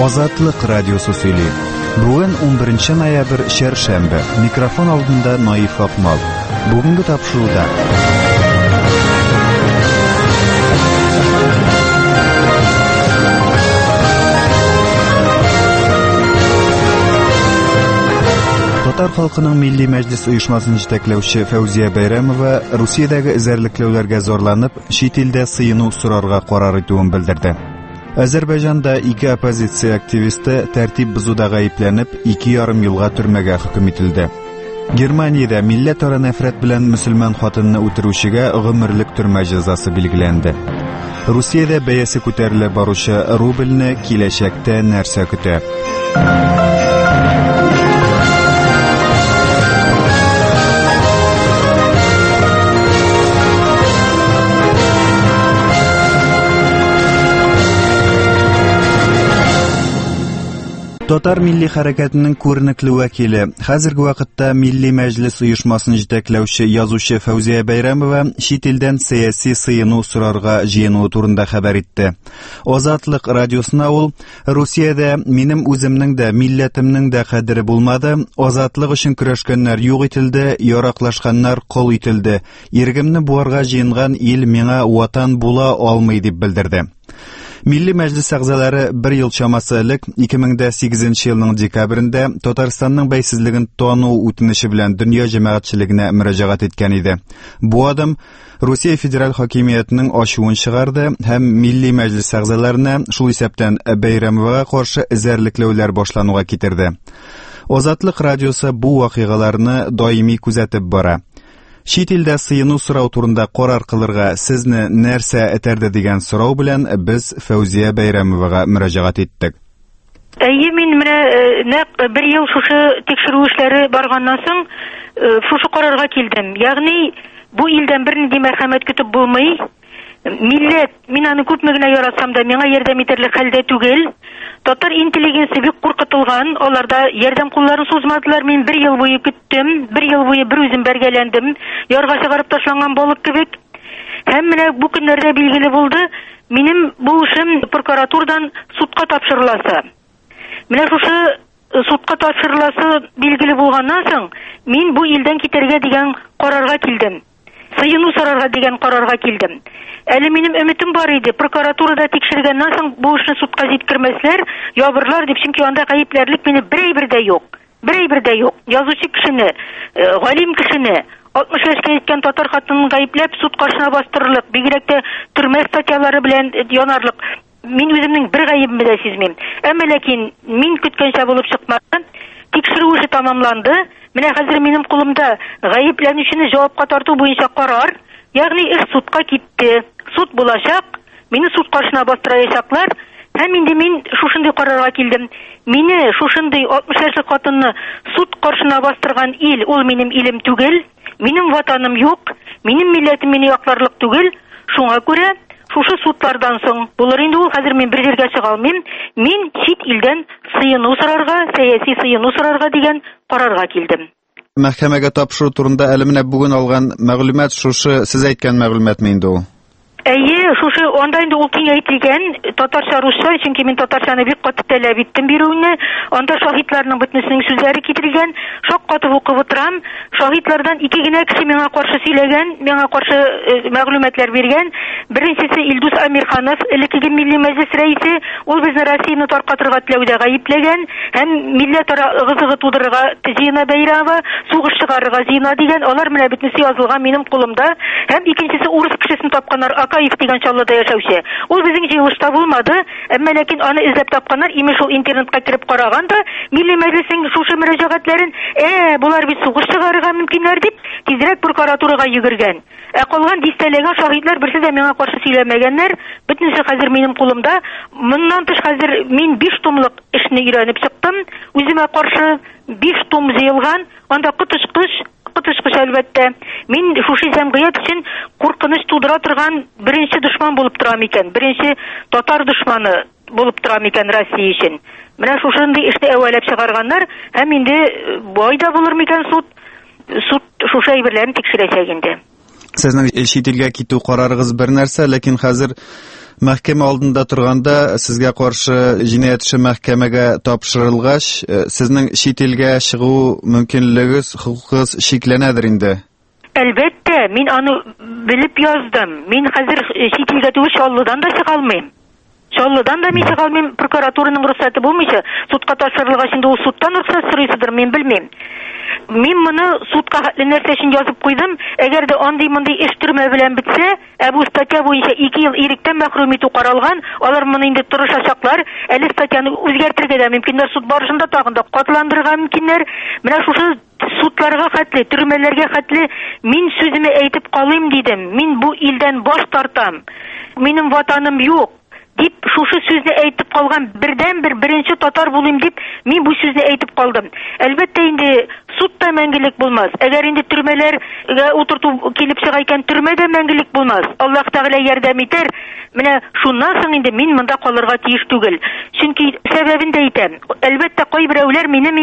Азатлык радиосы сөйли. Бүген 11 ноябрь шәршәмбе. Микрофон алдында Наиф Акмал. Бүгенге тапшыруда Татар халкының Милли Мәҗлес оешмасын җитәкләүче Фәүзия Бәйрәмова Русиядәге эзәрлекләүләргә зарланып, чит илдә сыену сорарга карар итүен белдерде. Азәрбайҗанда 2 оппозиция активисты тәртип бозуда гаепләнеп 2,5 елга төрмәгә хөкем ителде. Германиядә милләтара нәфрәт белән мөселман хатынны үтерүчегә гомерлек төрмә җәзасы билгеләнде. Русиядә бәясе күтәрелә баручы рубльне киләчәктә нәрсә көтә? Татар милли хәрәкәтенең күренекле вәкиле, хәзерге вакытта Милли Мәҗлес оешмасын җитәкләүче язучы Фәүзия Бәйрәмова чит илдән сәяси сыену сорарга җыенуы турында хәбәр итте. Азатлык радиосына ул: "Русиядә минем үземнең дә, милләтемнең дә кадере булмады, азатлык өчен көрәшкәннәр юк ителде, яраклашканнар кол ителде. Иргемне буарга җыенган ил миңа ватан була алмый", дип белдерде. Милли Мәҗлес әгъзалары 1 ел чамасы элек 2008 елның декабрендә Татарстанның бәйсезлеген тану үтенече белән дөнья җәмәгатьчелегенә мөрәҗәгать иткән иде. Бу адым Русия федераль хакимиятының ачуын чыгарды һәм Милли Мәҗлес әгъзаларына шул исәптән Бәйрәмовага каршы эзәрлекләүләр башлануга китерде. Азатлык радиосы бу вакыйгаларны даими күзәтеп бара. Чит илдә сыену сорау турында карар кылырга сезне нәрсә этәрде дигән сорау белән без Фәүзия Бәйрәмовага мөрәҗәгать иттек. Мин менә нәкъ 1 ел шушы тикшерү эшләре барганнан соң шушы карарга килдем. Ягъни бу илдән бернинди мәрхәмәт көтеп булмый. Милләт, мин аны күпме генә яратсам да, миңа ярдәм итерлек хәлдә түгел. Татар интеллигенция бик куркытылган, аларда ярдәм кулларын сузмадылар. Мин 1 ел буе көттем, 1 ел буе бер үзем бәргәләндем, ярга чыгарып ташланган балык кебек. Һәм менә бу көннәрдә билгеле булды, минем бу эшем прокуратурадан судка тапшырыласы. Менә шушы судка тапшырыласы билгеле булганнан соң, мин бу илдән китәргә дигән карарга килдем. Сыену сорарга дигән карарга килдем. Әле минем өметем бар иде, прокуратурада тикшергәннән соң бу эшне судка җиткермәсләр, ябырлар дип, чөнки анда гаепләрлек мине берәйбер дә юк. Берәйбер дә юк. Язучы кешене, галим кешене 60 яшькә җиткән татар хатынын гаепләп суд каршына бастырырлык, бигрәк тә төрмә статьялары белән янарлык. Мин үземнең бер гаебемне дә сизмим. Әмма ләкин мин көткәнчә булып чыкмады. Тикшерү эше тамамланды. Менә хәзер минем кулымда гаепләнүчене җавапка тарту буенча карар, ягъни эш судка китте. Суд булачак, мине суд каршына бастырачаклар. Һәм инде мин шушындый карарга килдем. Мине шушындый 60 яшьлек хатынны суд каршына бастырган ил, ул минем илем түгел. Минем ватаным юк, минем милләтем мине якларлык түгел. Шуңа күрә шушы судлардан соң булыр инде ул, хәзер мин бер җиргә чыга алмыйм. Мин чит илдән сыену сорарга, сәяси сыену сорарга дигән карарга килдем. Мәхкәмәгә тапшыру турында әле менә бүген алган мәгълүмат шушы сез әйткән мәгълүматмы инде ул? Шушы анда инде ул киңәйтелгән татарча-русча, чөнки мин татарчаны бик каты таләп иттем бирүне. Анда шаһитларның бөтенесенең сүзләре китерелгән. Шаккатып укып утырам. Шаһитлардан 2 генә кеше миңа каршы сөйләгән, миңа каршы мәгълүматлар биргән. Беренчесе Илдус Амирханов, элекке Милли Мәҗлес рәисе, ул безне Россияны таркатырга теләүдә гаепләгән һәм милләтара ыгы-зыгы тудырырга Зина Бәйрәмова, сугыш чыгарырга Зина дигән, алар менә бөтенесе язылган минем кулымда. Һәм икенчесе урыс кешесен тапканнар, Акаев дигән Чаллыда яшәүче. Ул безнең җыелышта булмады, әмма ләкин аны эзләп тапканнар, имеш ул интернетка кирип караганда, Милли Мәҗлеснең шушы мөрәҗәгатьләрен, булар бит сугыш чыгарырга мөмкиннәр дип, тизрәк прокуратурага йөгергән. Калган дистәләгән шаһитлар берсе дә миңа каршы сөйләмәгәннәр, бөтенесе хәзер минем кулымда. Моннан тыш хәзер мин 5 томлык эшне өйрәнеп чыктым, үземә каршы 5 том җыелган, анда кытышкыч әлбәттә. Мин шушы җәмгыять өчен куркыныч тудыра торган беренче дошман булып торам икән. Беренче татар дошманы булып торам икән Россия өчен. Менә шушындый эшне әвәләп чыгарганнар, һәм инде бу айда булыр микән суд шушы әйберләрне тикшерәчәк инде. Сезнең чит илгә китү карарыгыз бер нәрсә, ләкин хәзер мәхкәмә алдында торганда сезгә каршы җинаять эше мәхкәмәгә тапшырылгач, сезнең чит илгә чыгу мөмкинлегегез, хукукыгыз шикләнәдер инде. Әлбәттә, мин аны белеп яздым. Мин хәзер чит илгә түгел, Чаллыдан да чыга алмыйм. Чаллыдан да мин чыга алмыйм, прокуратураның рөхсәте булмыйча, судка тапшырылгач инде ул судтан рөхсәт сорыйсыдыр, мин белмим. Мин моны судка хәтле нәрсә өчен язып куйдым. Әгәр дә андый-мондый эш төрмә белән бетсә, бу статья буенча 2 ел иректән мәхрүм итү каралган, алар моны инде тырышачаклар. Әле статьяны үзгәртергә дә мөмкиннәр, суд барышында тагын да катландырырга мөмкиннәр. Менә шушы судларга хәтле, төрмәләргә хәтле мин сүземне әйтеп калыйм дидем. Мин бу илдән баш тартам. Минем ватаным юк. Дип шушы сүзне әйтеп калган беренче татар булыйм дип мин бу сүзне әйтеп калдым. Әлбәттә инде судта мәңгелек булмас. Әгәр инде төрмәләргә утырту килеп чыга икән, төрмәдә мәңгелек булмас. Аллаһ Тәгалә ярдәм итәр. Менә шуннан соң инде мин монда калырга тиеш түгел. Чөнки сәбәбен дә әйтәм. Әлбәттә кайберәүләр минем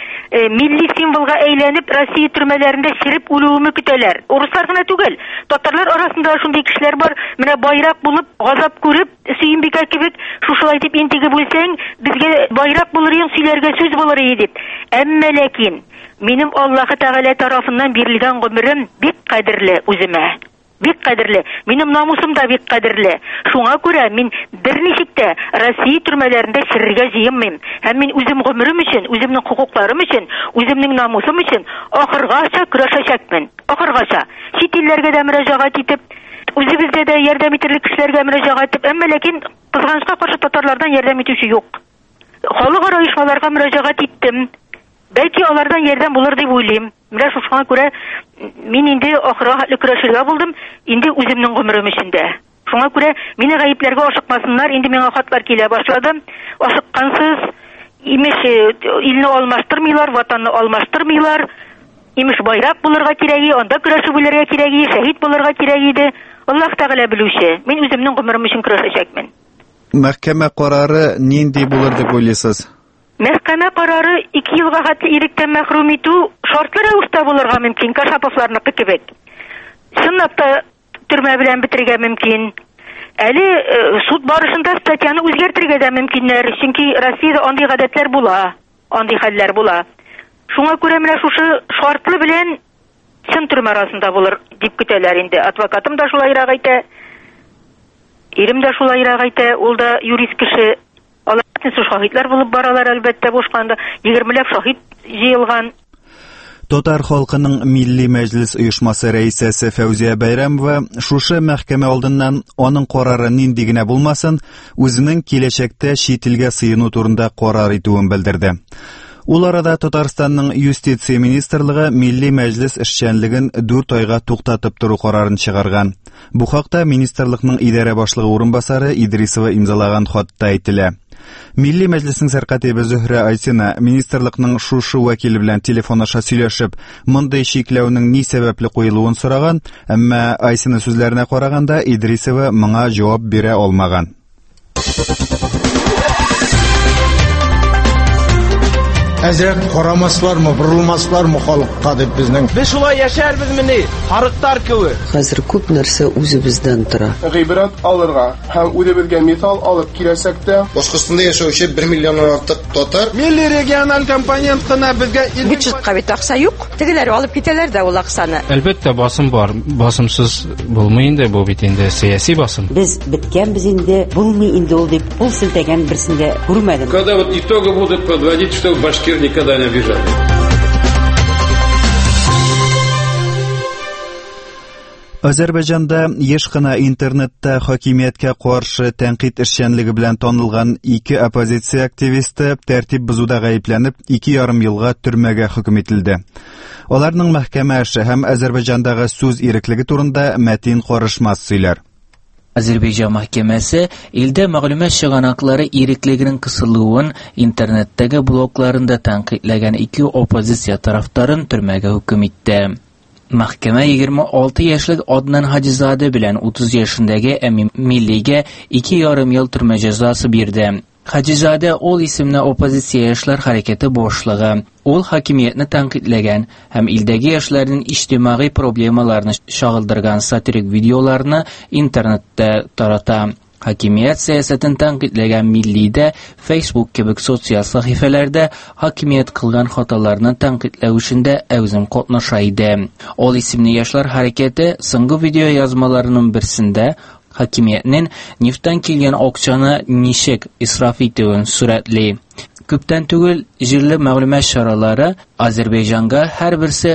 милли символга әйләнеп Россия төрмәләрендә чиреп үлүемне көтәләр. Урыслар гына түгел, татарлар арасында шундый кешеләр бар. Менә байрак булып, газап күреп, Сөембикә кебек шушылай дип интеге булсаң, безгә байрак булыр идең, сөйләргә сүз булыр иде дип. Әмма ләкин минем Аллаһ Тәгалә тарафыннан бирелгән гомерем бик кадерле үземә. Бик кадерле. Минем намусым да бик кадерле. Шуңа күрә мин берничек тә Россия төрмәләрендә чирергә җыенмыйм. Һәм мин үзем гомерем өчен, үземнең хукукларым өчен, үземнең намусым өчен ахыргача көрәшәчәкмен. Ахыргача. Чит илләргә дә мөрәҗәгать итеп, үзебездә дә ярдәм итерлек кешеләргә мөрәҗәгать итеп, әмма ләкин кызганычка каршы татарлардан ярдәм итүче юк. Халыкара оешмаларга мөрәҗәгать иттем. Бәлки алардан ярдәм булыр дип уйлыйм. Менә шуңа күрә мин инде ахырга хәтле көрәшергә булдым, инде үземнең гомерем өчен дә. Шуңа күрә мине гаепләргә ашыкмасыннар, инде миңа хатлар килә башлады. Ашыккансыз, имеш илне алмаштырмыйлар, ватанны алмаштырмыйлар. Имеш байрак булырга кирәк, анда көрәшеп үләргә кирәк, шәһид булырга кирәк иде. Аллаһ Тәгалә белүче. Мин үземнең гомерем өчен көрәшәчәкмен. Мәхкәмә карары нинди булыр дип уйлыйсыз? Мәхкәмә карары 2 елга хәтле иректән мәхрүм итү шартлы рәвештә булырга мөмкин, Кашаповларныкы кебек. Чынлап та төрмә белән бетергә мөмкин. Әле суд барышында статьяны үзгәртергә дә мөмкиннәр, чөнки Россиядә андый гадәтләр була, андый хәлләр була. Шуңа күрә менә шушы шартлы белән чын төрмә арасында булыр дип көтәләр инде. Адвокатым да шулайрак әйтә. Ирем дә шулайрак әйтә, ул да юрист кеше. Алар шаһидлар булып баралар, әлбәттә бушканда 20ләп шаһид җыелган. Татар халкының милли мәҗлес оешмасы рәисәсе Фәүзия Бәйрәмова шушы мәхкәмә алдыннан аның карары нинди генә булмасын, үзенең киләчәктә чит илгә сыену турында карар итүен белдерде. Ул арада Татарстанның Юстиция министрлыгы милли мәҗлес эшчәнлеген 4 айга туктатып тору карарын чыгарган. Бу хакта министрлыкның идарә башлыгы урынбасары Идрисова имзалаган хатта әйтелә. Милли мәҗлеснең сәркатибе Зөһрә Айсина министрлыкның шушы вәкиле белән телефон аша сөйләшеп, мондый шикләүнең ни сәбәпле куелуын сораган, әмма Айсина сүзләренә караганда Идрисова моңа җавап бирә алмаган. Әзрәк карамаслармы, борылмаслармы халыкка дип безнең. Без шулай яшәрбез мени, харыктар кебек. Хәзер күп нәрсә үзебездән тора. Гыйбрат алырга һәм үзебезгә мисал алып киләсәк тә, Башкортстанда яшәүче 1 миллионнан артык татар Милли региональ компонент кына безгә бюджетка бит акча юк. Тегеләр алып китәләр дә ул акчаны. Әлбәттә басым бар. Басымсыз булмый инде бу бит инде сиясәт басым. Без биткәнбез инде, булмый инде ул дип кул селтәгән берсендә күрмәдем. Когда вот итоги будут подводить, что башкир никогда не обижали. Азәрбайҗанда еш кына интернетта хакимияткә каршы тәнкыйть эшчәнлеге белән танылган 2 оппозиция активисты тәртип бузуда гаепләнеп 2,5 елга төрмәгә хөкем ителде. Аларның мәхкәмә эше һәм Азәрбайҗандагы сүз иреклеге турында мәтин карышмас сөйләр. Азербайҗан мәхкәмәсе илдә мәгълүмат чыганаклары иреклегенең кысылуын интернеттагы блогларында тәнкыйтьләгән 2 оппозиция тарафтарын төрмәгә хөкем итте. Мәхкәмә 26 яшьлек Аднан Хаҗизадә белән 30 яшендәге Әмин Миллигә 2,5 ел төрмә җәзасы бирде. Hacizade ol isimli opozisiya yoshlar hareketi boshlig'i. Ol hakimiyetni tanqidlagan ham ildagi yoshlarning ijtimoiy problemalarni shag'ildirgan satirik videolarni internetda tarata. Hakimiyet siyosatini tanqidlagan Milliyda, Facebook kabi sotsial sahifalarda hakimiyet qilgan xatolarni tanqidlovishida o'zim qatnashaydi. Ol isimli yoshlar harakati so'nggi video yozmalarining birisida hakimiyetning neftdan kelgan oqchani nishik isrof etuvini suratli. Ko'pdan tugul jirli ma'lumot choralari Ozarbayjonga har birisi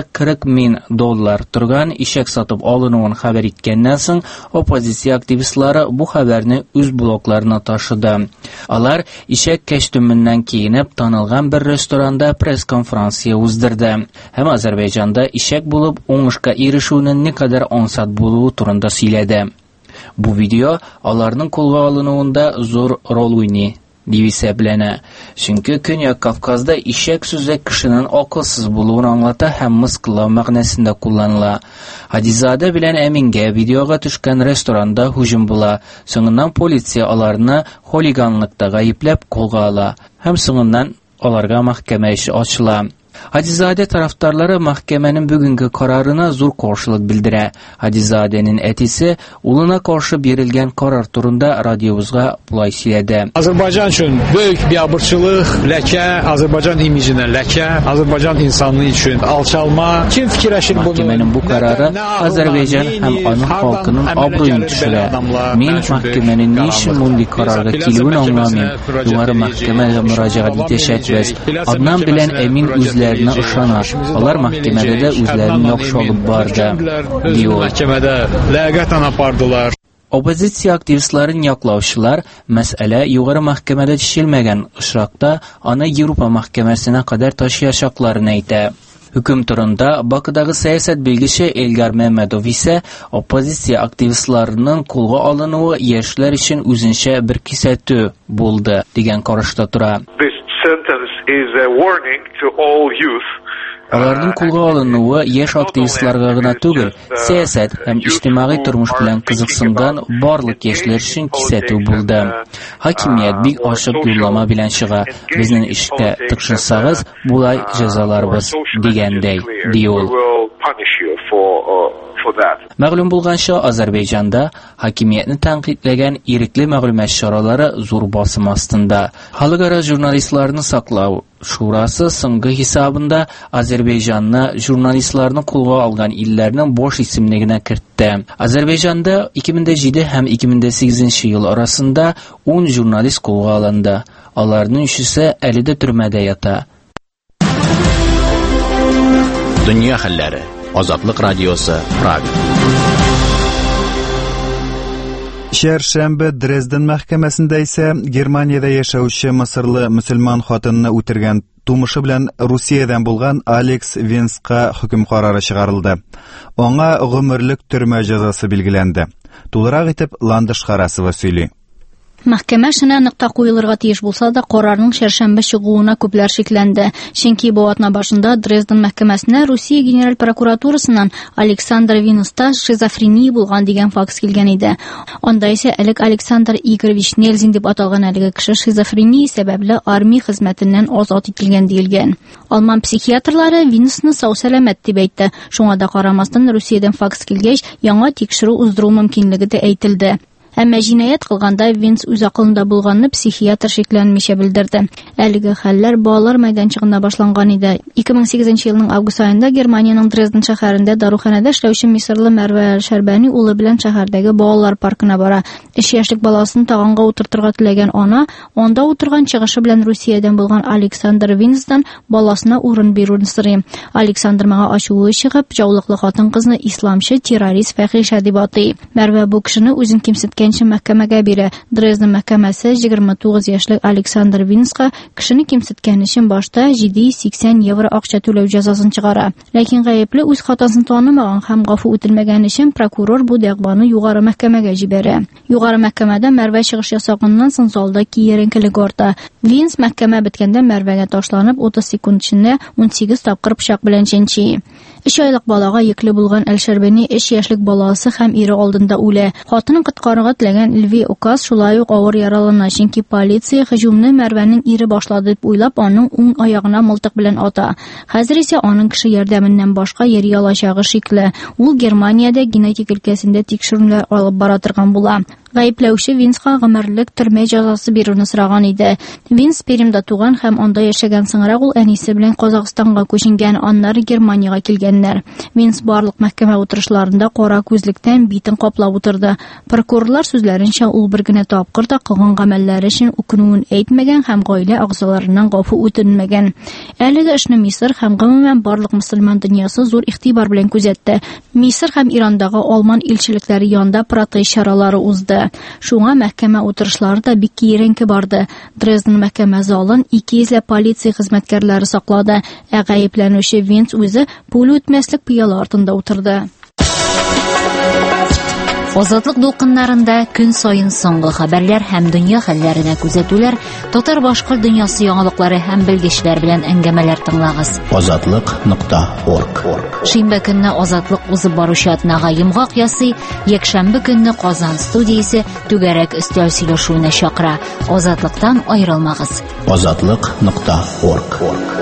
$40,000 turgan ishak sotib olinuvini xabar etgandan so'ng opozisiya aktivistlari bu xabarni o'z bloglarına tashidi. Ular ishak kostyumidan kiyinib tanilgan bir restoranda press konferensiya uzdirdi. Ham Ozarbayjonda ishak bo'lib o'ngishga erishuvning ne qadar onsat bo'luvi turida so'yladi. Bu video ularning qo'lga olinuvida zo'r rol o'ynaydi deb hisoblana. Chunki Kunyoq Kavkazda ishak so'zi kishining aqlsiz bo'luvini anglata ham misqillov ma'nosida qo'llaniladi. Hadizada bilan Aminga videoga tushgan restoranda hujum bo'la. So'ngidan politsiya ularni xoliganlikda ayblab qo'lga oladi. Ham so'ngidan ularga mahkama ishi ochiladi. Hadizade taraftarları mahkemenin bugünkü kararına zo'r qarshilik bildira. Hadizade'nin etisi uluna qarshi berilgan qarar turunda radiomuzga bulay söyledi. Azərbaycan üçün böyük biabırçılıq, ləkə, Azərbaycan imicine ləkə, Azərbaycan insanlığı üçün alçalma. Kim fikirləşir bunu? Mahkemenin bu kararı Azərbaycan hem onun halkının obro'yunu düşürə. Men mahkemenin niçin bunday qararga kelishini anlamayım. Yuqori mahkemeye müracaat etişəcəz. Adnan bilen emin üzlər Onlar mahkemede de üzlerini yaxşı olub bardı, diyor. Mahkemede ləyaqətən apardılar. Opozisiya aktivistlerin yaklaşılar, mesele yukarı mahkemede düşülmegen ışrakta ana Avrupa mahkemesine kadar taşıyacaklarını aytdı. Hüküm turunda Bakıdagi siyasat bilgisi Elgar Mehmedov ise opozisiya aktivistlarının qo'lga olunuvi yoshlar için o'zincha bir kesatü bo'ldi degan qarashda turadi. Is a warning to all youth. Ularning qo'lga olinuvi yosh aktivistlarga g'ina tugul, siyosat ham ijtimoiy turmush bilan qiziqsingan barliq yoshlar uchun kesatuv bo'ldi. Hakimiyat bek ochiq yo'llanma bilan chiqa, bizning ishga tiqshirsangiz, bulay jazolarimiz deganday, deydi. Ma'lum bo'lgancha Ozarbayjonda hakimiyatni tanqidlagan irikli ma'lumot choralari zo'r bosim ostida. Xalqaro jurnalistlarni saqlav shurasi so'nggi hisobida Ozarbayjonni jurnalistlarni qo'lga olgan illarning bosh ismligini kiritdi. Ozarbayjonda 2007 ham 2008-yil orasida 10 jurnalist qo'lga olindi. Ularning 3'isi alida turmada yota. Dunyo xillari Ozodlik radiosi Praga. Shanba Dresden mahkamasida esa Germaniyada yashovchi Misrli musulmon xotinini o'tirgan tumushi bilan Rossiyadan bo'lgan Alex Vinskga hukm qarori chiqarildi. Ona umrlik turma jazosi belgilandi. To'liq etib Landish Xarasova сөйли. Mahkama shuna nuqta qo'yilirga tiyish bo'lsa da qarorning sharshanba chiquvuna ko'plar sheklendi. Chunki bu atna boshida Dresden mahkamasida Rossiya General prokuraturasidan Aleksandr Vinusda shizofreniya bo'lgan degan faks kelgan edi. Onda esa Aleksandr Igorovich Nelzin deb atalgan haligi kishi shizofreniya sababli armiya xizmatidan ozod etilgan deyilgan. Alman psixiatrlari Vinusni sog' salomat deb aytdi. Shunga da qaramasdan Rossiyadan faks kelgach, yangi tekshiruv uzdiruv mumkinligi de aytildi. Әмма җинаят кылганда Винс үз акылында булганны психиатр шикләнмичә белдерде. Әлеге хәлләр балалар мәйданчыгында башланган иде. 2008 елның август айында Германиянең Дрезден шәһәрендә даруханәдә эшләүче Мисырлы Мәрвә Шәрбәни улы белән шәһәрдәге балалар паркына бара. 3 яшьлек баласын тагынга утыртырга теләгән ана, анда утырган чыгышы белән Россиядән булган Александр Винстан баласына урын бирүен сорый. Александр мага ачуы чыгып, җаулыклы хатын-кызны исламчы террорист фәхишә дип атый. Мәрвә бу кешене үзен кимсеткән mahkamaga biri. Dresden mahkamasi 29 yoshli Aleksandr Vinskga kishini kimsitgani uchun boshda 780 yevro aqcha to'lov jazosini chiqara. Lekin g'ayibli o'z xatosini tanımagan ham g'afu o'tilmagani uchun prokuror bu da'voni yuqori mahkamaga jibara. Yuqori mahkamada Marva chiqish yasog'idan so'ng soldagi yerinkilik ortda. Vins mahkama bitganda Marvaga tashlanib 30 sekund ichida 18 topqir pichoq bilan chinchi. 3 айлык балага йөкле булган Әл-Шәрбани 3 яшьлек баласы һәм ире алдында үлә. Хатынын коткарырга теләгән Илви Указ шулай ук авыр яралана, чөнки полиция һөҗүмне Мәрвәнең ире башлады дип уйлап, аның уң аягына мылтык белән ата. Хәзер исә аның кеше ярдәменнән башка йөри алачагы шикле. Ул Германиядә генетик өлкәсендә тикшерүләр алып бара торган була. Гаепләүче Винска гомерлек төрмә җәзасы бирүне сораган иде. Винс Пермдә туган һәм анда яшәгән соңрак ул әнисе белән Казакъстанга күченгән, аннары Германиягә килгәннәр. Винс барлык мәхкәмә утырышларында кара күзлектән битен каплап утырды. Прокурорлар сүзләренчә, ул бер генә тапкыр да кылган гамәлләре өчен үкенүен әйтмәгән һәм гаилә әгъзаларыннан гафу үтенмәгән. Әлеге эшне Мисыр һәм гомумән барлык мөселман дөньясы зур игътибар белән күзәтте. Мисыр һәм Ирандагы Алман илчелекләре янында протест чаралары узды. Шуңа мәхкәмә утырышлары да бик киеренке барды. Дрезден мәхкәмә залын 200 полиция хезмәткәрләре саклады. Гаепләнүче Винс үзе пуля үтмәслек пыяла артында утырды. Азатлык дулкыннарында көн сайын соңгы хәбәрләр һәм дөнья хәлләренә күзәтүләр, татар-башкорт дөньясы яңалыклары һәм белгечләр белән әңгәмәләр тыңлагыз. Азатлык.орг. Шимбә көнне Азатлык узып баручы атнага йомгак ясый, якшәмбе көнне Казан студиясе түгәрәк өстәл сөйләшүенә чакыра. Азатлыктан аерылмагыз. Азатлык.орг.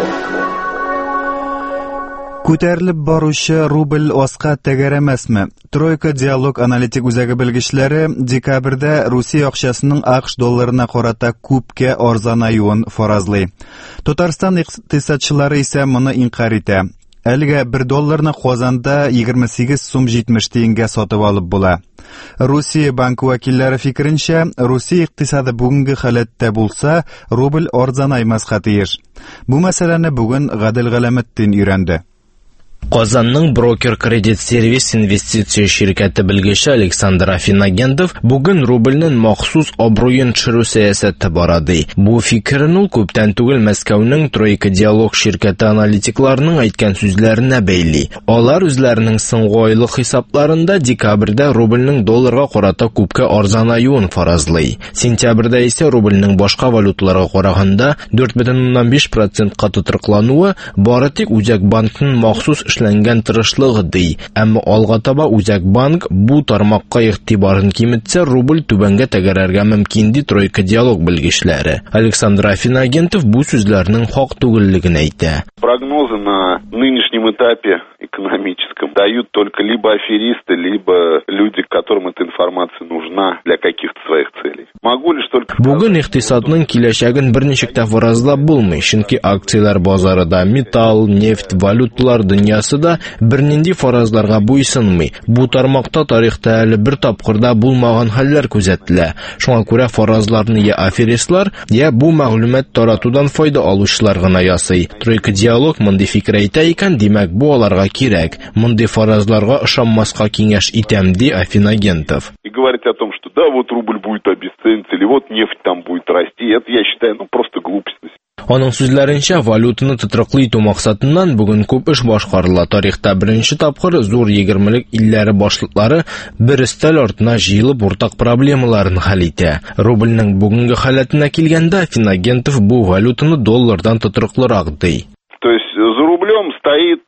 Күтәрелеп баручы рубль аска тәгәрәмәсме? Тройка диалог аналитик үзәге белгечләре декабрьдә Русия акчасының АКШ долларына карата күпкә арзанаюын фаразлый. Татарстан икътисадчылары исә моны инкар итә. Әлегә 1 долларны Казанда 28 сум 70 тиенгә сатып алып була. Русия банкы вәкилләре фикеренчә, Русия икътисады бүгенге халәттә булса, рубль арзанаймаска тиеш. Бу мәсьәләне бүген Гадел Галәметтин өйрәнде. Казанның брокер кредит сервис инвестиция şirkәте белгече Александр Афинагентов бүген рубльнең махсус абруен төшерү сәясәте барады. Бу фикерен ул күптән түгел Мәскәүнең Тройка диалог şirkәте аналитикларының әйткән сүзләренә бәйли. Алар үзләренең соңгы айлык хисапларында декабрьдә рубльнең долларга карата күпкә арзанаюын фаразлый. Сентябрьдә исә рубльнең башка валюталарга караганда 4,5% тотрыклануы бары тик Үзәк банкның махсус эшләнгән тырышлыгы ди. Әмма алга таба Үзәк банк бу тармакка игътибарын киметсә, рубль түбәнгә тәгәрәргә мөмкин ди Тройка диалог белгечләре. Александр Афинагентов бу сүзләрнең хак түгеллеген әйтә. Прогнозы на нынешнем этапе экономическом дают только либо аферисты, либо люди, которым эта информация нужна для каких-то своих целей. Могу лишь только... Бүген икътисадның киләчәген берничек тә фаразлап булмый, чөнки акциялар базарында металл, нефть, валюталар дөньясы да бернинди фаразларга буйсынмый. Бу тармакта тарихта әле бер тапкырда булмаган хәлләр күзәтелә. Шуңа күрә фаразларны я аферистлар, я бу мәгълүмат таратудан файда алучылар гына ясый. Тройка диалог мондый фикер әйтә икән, димәк бу аларга кирәк. Мондый фаразларга ышанмаска киңәш итәм ди Афинагентов. И говорить о том, что да, вот рубль будет обесцениться, или вот нефть там будет расти, это я считаю, просто глупость. Аның сүзләренчә, валютаны тотрыклы итү максатыннан бүген күп эш башкарыла. Тарихта беренче тапкыр зур 20-лек илләре башлыклары бер өстәл артына җыелып уртак проблемаларын хәл итә. Рубльнең бүгенге халәтенә килгәндә Афинагентов бу валютаны доллардан тотрыклырак ди. То есть за рублем стоит,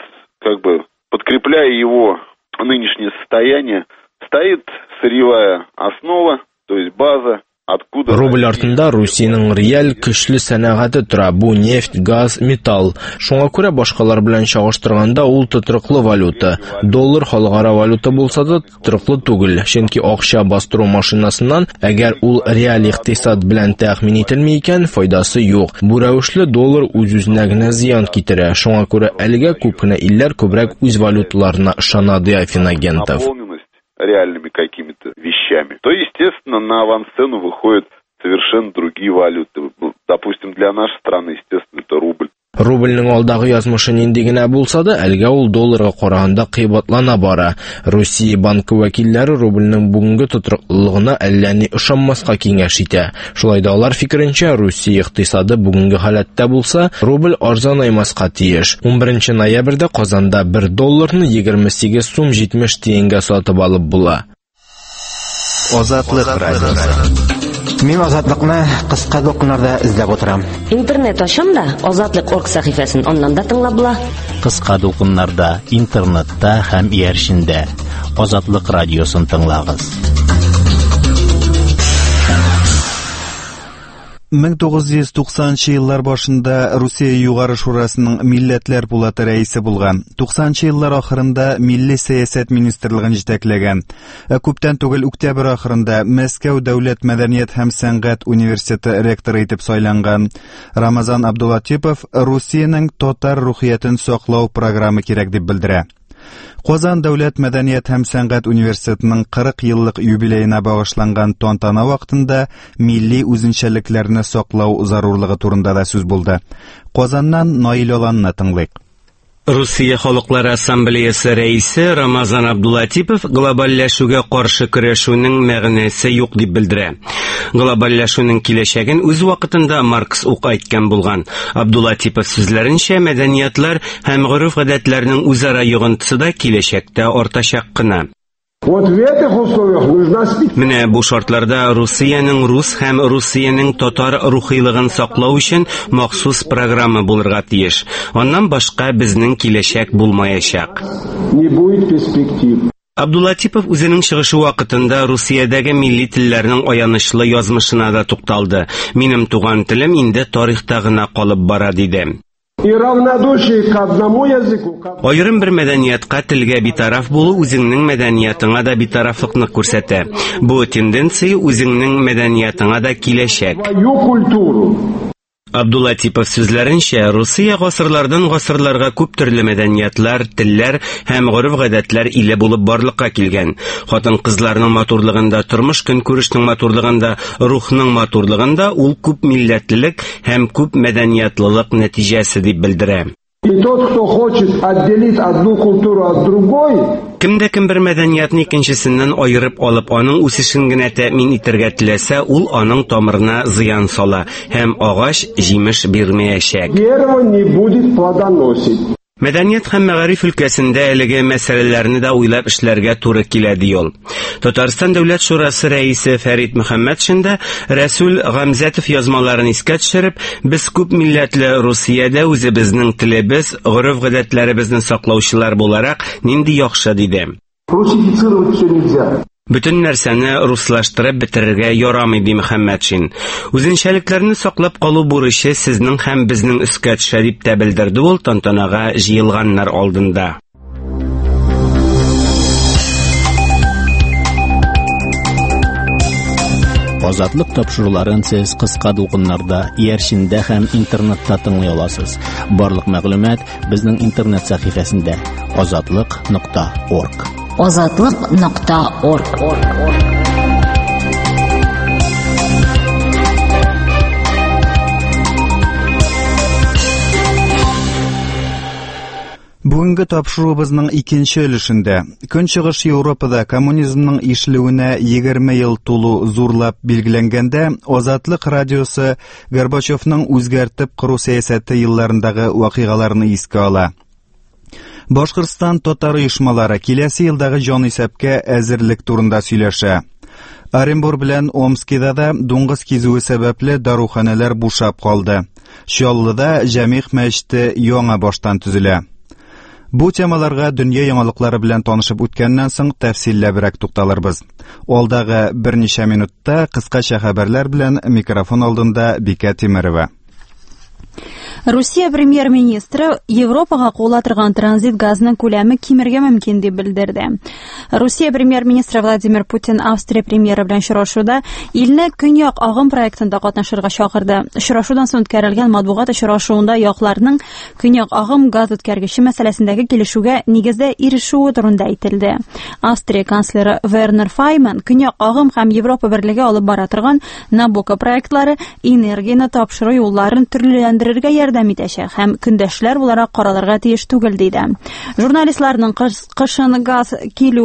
подкрепляя его нынешнее состояние, стоит сырьевая основа, то есть база. Рубль артында Русиянең реаль көчле сәнәгате тора. Бу нефть, газ, металл. Шуңа күрә башкалар белән чагыштырганда ул тотрыклы валюта. Доллар халыкара валюта булса да тотрыклы түгел. Чөнки акча бастыру машинасыннан әгәр ул реаль икътисад белән тәхмин ителми икән, файдасы юк. Бу рәвешле доллар үз-үзенә генә зыян китерә. Шуңа күрә әлегә күп кенә илләр күбрәк үз валюталарына ышана ди Афинагентов. Реальными какими-то вещами, то, естественно, на авансцену выходят совершенно другие валюты. Допустим, для нашей страны, естественно, это рубль. Рубльнең алдагы язмышы нинди генә булса да, әлегә ул долларга караганда кыйбатлана бара. Русия банкы вәкилләре рубльнең бүгенге тотрыклылыгына әллә ни ышанмаска киңәш итә. Шулай да алар фикеренчә, Русия икътисады бүгенге халәттә булса, рубль арзанаймаска тиеш. 11 ноябрьдә Казанда 1 долларны 28 сум 70 тиенгә сатып алып була. Азатлык радиосы. Мин азатлыкны кыска докумнарда эзләп утырам. Интернет ачам да Азатлык.org сәхифәсен оннан да тыңлап була. Кыска докумнарда, интернетта һәм ияршендә Азатлык радиосын тыңлагыз. 1990 еллар башында Русия Югары Шурасының Милләтләр пулаты рәисе булган. 90 еллар ахырында Милли сәясәт министрлыгын җитәкләгән. Күптән түгел октябрь ахырында Мәскәү дәүләт мәдәният һәм сәнгать университеты ректоры итеп сайланган. Рамазан Абдулатипов Русиянең татар рухиятен саклау программы кирәк дип белдерә. Казан дәүләт мәдәният һәм сәнгать университетының 40 еллык юбилеена багышланган тантана вакытында милли үзенчәлекләрне саклау зарурлыгы турында да сүз булды. Казаннан Наил Аланны тыңлыйк. Русия Халыклар Ассамблеясы рәисе Рамазан Абдулатипов глобальләшүгә каршы көрәшүнең мәгънәсе юк дип белдерә. Глобальләшүнең киләчәген үз вакытында Маркс ук әйткән булган. Абдулатипов сүзләренчә, мәдәниятлар һәм гореф-гадәтләрнең үзара йогынтысы да киләчәктә артачак кына. Менә бу шартларда Русиянең рус һәм Русиянең татар рухилыгын саклау өчен махсус программа булырга тиеш. Аннан башка безнең киләчәк булмаячак. Абдулатипов үзенең чыгышы вакытында Русиядәге милли телләрнең аянычлы язмышына да тукталды. Минем туган телем инде тарихта гына калып бара диде. Аерым бер мәдәниятка телгә битараф булу үзеңнең мәдәниятыңа да битарафлыкны күрсәтә. Бу тенденция үзеңнең мәдәниятыңа да киләчәк. Абдулатипов сүзләренчә, Русия гасырлардан гасырларга күп төрле мәдәниятлар, телләр һәм гореф-гадәтләр иле булып барлыкка килгән. Хатын-кызларның матурлыгында, тормыш-көнкүрешнең матурлыгында, рухның матурлыгында ул күп милләтлелек һәм күп мәдәниятлылык нәтиҗәсе дип белдерә. Кемдә-кем бер мәдәниятны икенчесеннән аерып алып, аның үсешен генә тәэмин итәргә теләсә, ул аның тамырына зыян сала һәм агач җимеш бирмәячәк. Мәдәният һәм мәгариф өлкәсендә әлеге мәсьәләләрне дә уйлап эшләргә туры килә ди ул. Татарстан Дәүләт Шурасы рәисе Фәрит Мөхәммәтшин дә Рәсүл Гамзәтов язмаларын искә төшереп, без күп милләтле Русиядә үзебезнең телебез, гореф-гадәтләребезне саклаучылар буларак нинди яхшы диде. Бүтән нәрсәне руслаштырып бетерергә ярамый ди Мөхәммәтшин. Үзенчәлекләрне саклап калу бурычы сезнең һәм безнең өскә төшә дип тә белдерде ул тантанага җыелганнар алдында. Азатлык тапшыруларын сез кыска докумнарда, ияршендә һәм интернетта тыңлый аласыз. Барлык мәгълүмат безнең интернет сәхифәсендә azatlyk.org. Azatlyk.org. Бүгенге тапшыруыбызның икенче өлешендә Көнчыгыш Европада коммунизмның ишелүенә 20 ел тулу зурлап билгеләнгәндә Азатлык радиосы Горбачевның үзгәртеп кору сәясәте елларындагы вакыйгаларны искә ала. Башкортстан татар оешмалары киләсе елдагы җанисәпкә әзерлек турында сөйләшә. Оренбург белән Омскида да дуңгыз кизүе сәбәпле даруханәләр бушап калды. Чаллыда Җәмигъ мәчете яңа баштан төзелә. Бу темаларга дөнья яңалыклары белән танышып үткәннән соң тәфсилләбрәк тукталырбыз. Алдагы берничә минутта кыскача хәбәрләр белән микрофон алдында Бикә Тимерова. Русия премьер-министры Европага куыла торган транзит газның күләме кимергә мөмкин дип белдерде. Русия премьер-министры Владимир Путин Австрия премьеры белән очрашуда илне көньяк агым проектында катнашырга чакырды. Очрашудан соң үткәрелгән матбугат очрашуында якларның көньяк агым газ үткәргече мәсьәләсендәге килешүгә нигездә ирешүе турында әйтелде. Австрия канцлеры Вернер Файман көньяк агым һәм Европа берлеге алып бара торган Набуко проектлары энергияны тапшыру юлларын төрлеләндерергә ярдәм итәчәк һәм көндәшләр буларак каралырга тиеш түгел диде. Журналистларның кышын газ килү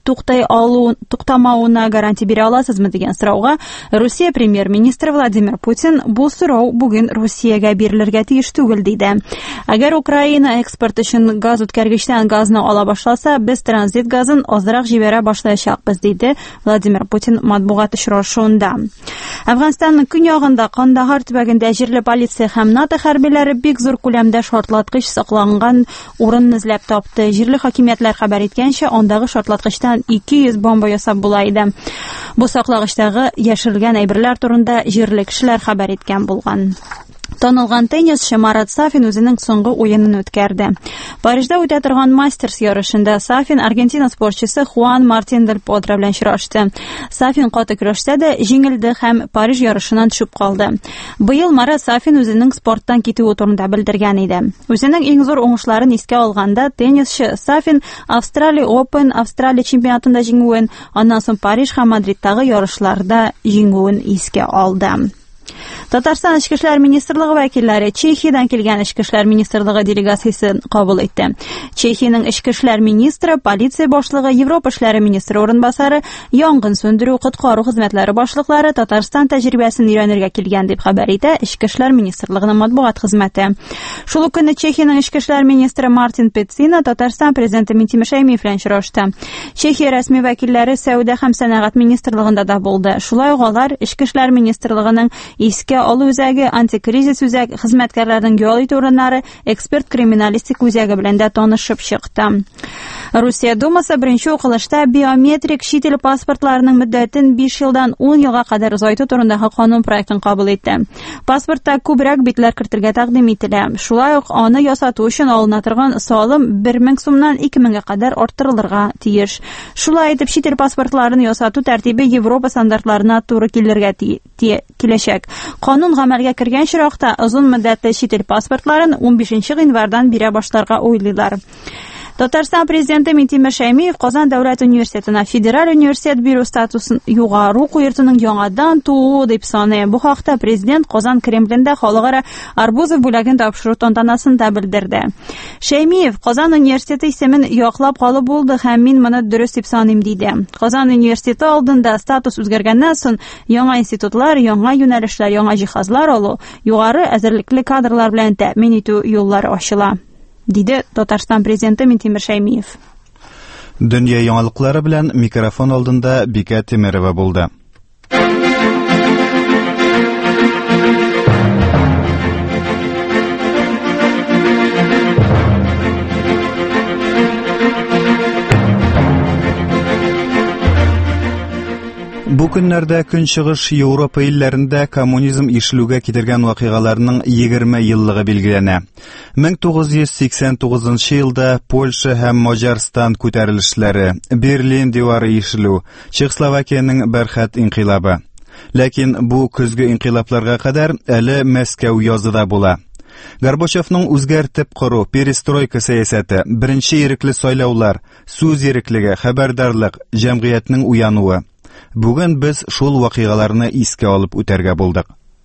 туктамауына гарантия бирә аласызмы дигән сорауга Русия премьер-министры Владимир Путин бу сорау бүген Русиягә бирелергә тиеш түгел диде. Әгәр Украина экспорт өчен газ үткәргечтән газны ала башласа, без транзит газын азрак җибәрә башлаячакбыз диде Владимир Путин матбугат очрашуында. Әфганстанның көньягында Кандахар төбәгендә җирле полиция һәм НАТО хәрбиләре бик зур күләмдә шартлаткыч сакланган урын эзләп тапты. Җирле хакимиятләр хәбәр иткәнчә, андагы шартлаткычтан 200 бомба ясап була иде. Бу саклагычтагы яшерелгән әйберләр турында җирле кешеләр хәбәр иткән булган. Танылган теннисчы Марат Сафин үзенең соңгы уенын үткәрде. Парижда үтә торган мастерс ярышында Сафин Аргентина спортчысы Хуан Мартин дель Потро белән очрашты. Сафин каты көрәштә дә җиңелде һәм Париж ярышыннан төшеп калды. Быел Марат Сафин үзенең спорттан китүе турында белдергән иде. Үзенең иң зур уңышларын искә алганда, теннисчы Сафин Австралия Open, Австралия чемпионатында җиңүен, аннан соң Париж һәм Мадридтагы ярышларда җиңүен искә алды. Татарстан Эчке эшләр министрлыгы вәкилләре Чехиядан килгән Эчке эшләр министрлыгы делегациясын кабул итте. Чехиянең Эчке эшләр министры, полиция башлыгы, Европа эшләре министры орынбасары, янгын сөндерү, коткару хезмәтләре башлыклары Татарстан тәҗрибәсен өйрәнергә килгән дип хәбәр итә Эчке эшләр министрлыгының матбугат хезмәте. Шул ук көнне Чехиянең Эчке эшләр министры Мартин Пецина Татарстан президенты Минтимер Шәймиев белән очрашты. Чехия рәсми вәкилләре сәүдә һәм сәнәгать министрлыгында да булды. Шулай ук алар Эчке эшләр министрлыгының искә алу үзәге, антикризис үзәге, хезмәткәрләрнең ял итү урыннары, эксперт криминалистик үзәге белән дә танышып чыкты. Русия Думасы беренче укылышта биометрик чит ил паспортларының мөддәтен 5 елдан 10 елга кадәр озайту турындагы канун проектын кабул итте. Паспортта күбрәк битләр кертергә тәкъдим ителә. Шулай ук аны ясату өчен алына торган салым 1000 сумнан 2000-гә кадәр арттырылырга тиеш. Шулай итеп, чит ил паспортларын ясату тәртибе Европа стандартларына туры килергә киләчәк. Канун гамәлгә кергән чиракта озын мөддәтле чит ил паспортларын 15 январьдан бирә башларга уйлыйлар. Татарстан президенты Минтимер Шәймиев Казан дәүләт университетына федераль университет бирү статусын югары уку йортының яңадан тууы дип саный. Бу хакта президент Казан Кремлендә халыкара Арбузов бүләген тапшыру тантанасында белдерде. Шәймиев Казан университеты исемен яклап калып булды һәм мин моны дөрес дип саныйм диде. Казан университеты алдында статус үзгәргәннән соң яңа институтлар, яңа юнәлешләр, яңа җиһазлар алу, югары әзерлекле кадрлар белән тәэмин итү юллары ачыла, диде Татарстан президенты Минтимер Шәймиев. Дөнья яңалыклары белән микрофон алдында Бикә Тимерова булды. Бу көннәрдә Көнчыгыш Европа илләрендә коммунизм ишелүгә китергән вакыйгаларның 20 еллыгы билгеләнә. 1989 елда Польша һәм Маҗарстан күтәрелешләре, Берлин дивары ишелү, Чехословакиянең бәрхәт инкыйлабы. Ләкин бу көзге инкыйлапларга кадәр әле Мәскәү языда була. Горбачевның үзгәртеп кору, перестройка сәясәте, беренче ирекле сайлаулар, сүз иреклеге, хәбәрдарлык, җәмгыятьнең уянуы. Бүген без шул вакыйгаларны искә алып үтәргә булдык.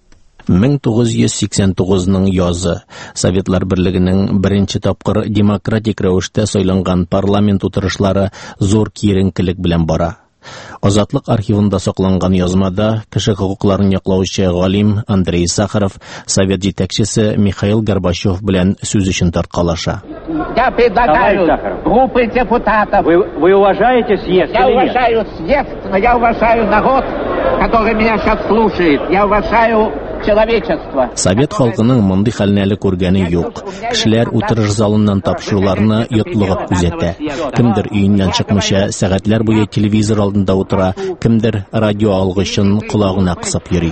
1989-ның язы Советлар Берлегенең беренче тапкыр демократик рәвештә сайланган парламент утырышлары зур киеренкелек белән бара. Азатлык архивында сакланган язмада кеше хукукларын яклаучы галим Андрей Сахаров Совет җитәкчесе Михаил Горбачев белән сүз өчен тарткалаша. Я предлагаю группы депутатов. Вы уважаете съезд? Я уважаю съезд, но я уважаю народ, который меня сейчас слушает. Я уважаю человечество. Совет халкының мондый хәлне әле күргәне юк. Кешеләр утырыш залыннан тапшыруларны йотлыгып күзәтә. Кемдер өеннән чыкмыйча сәгатьләр буе телевизор алдында утыра, кемдер радио алгычын колагына кысып йөри.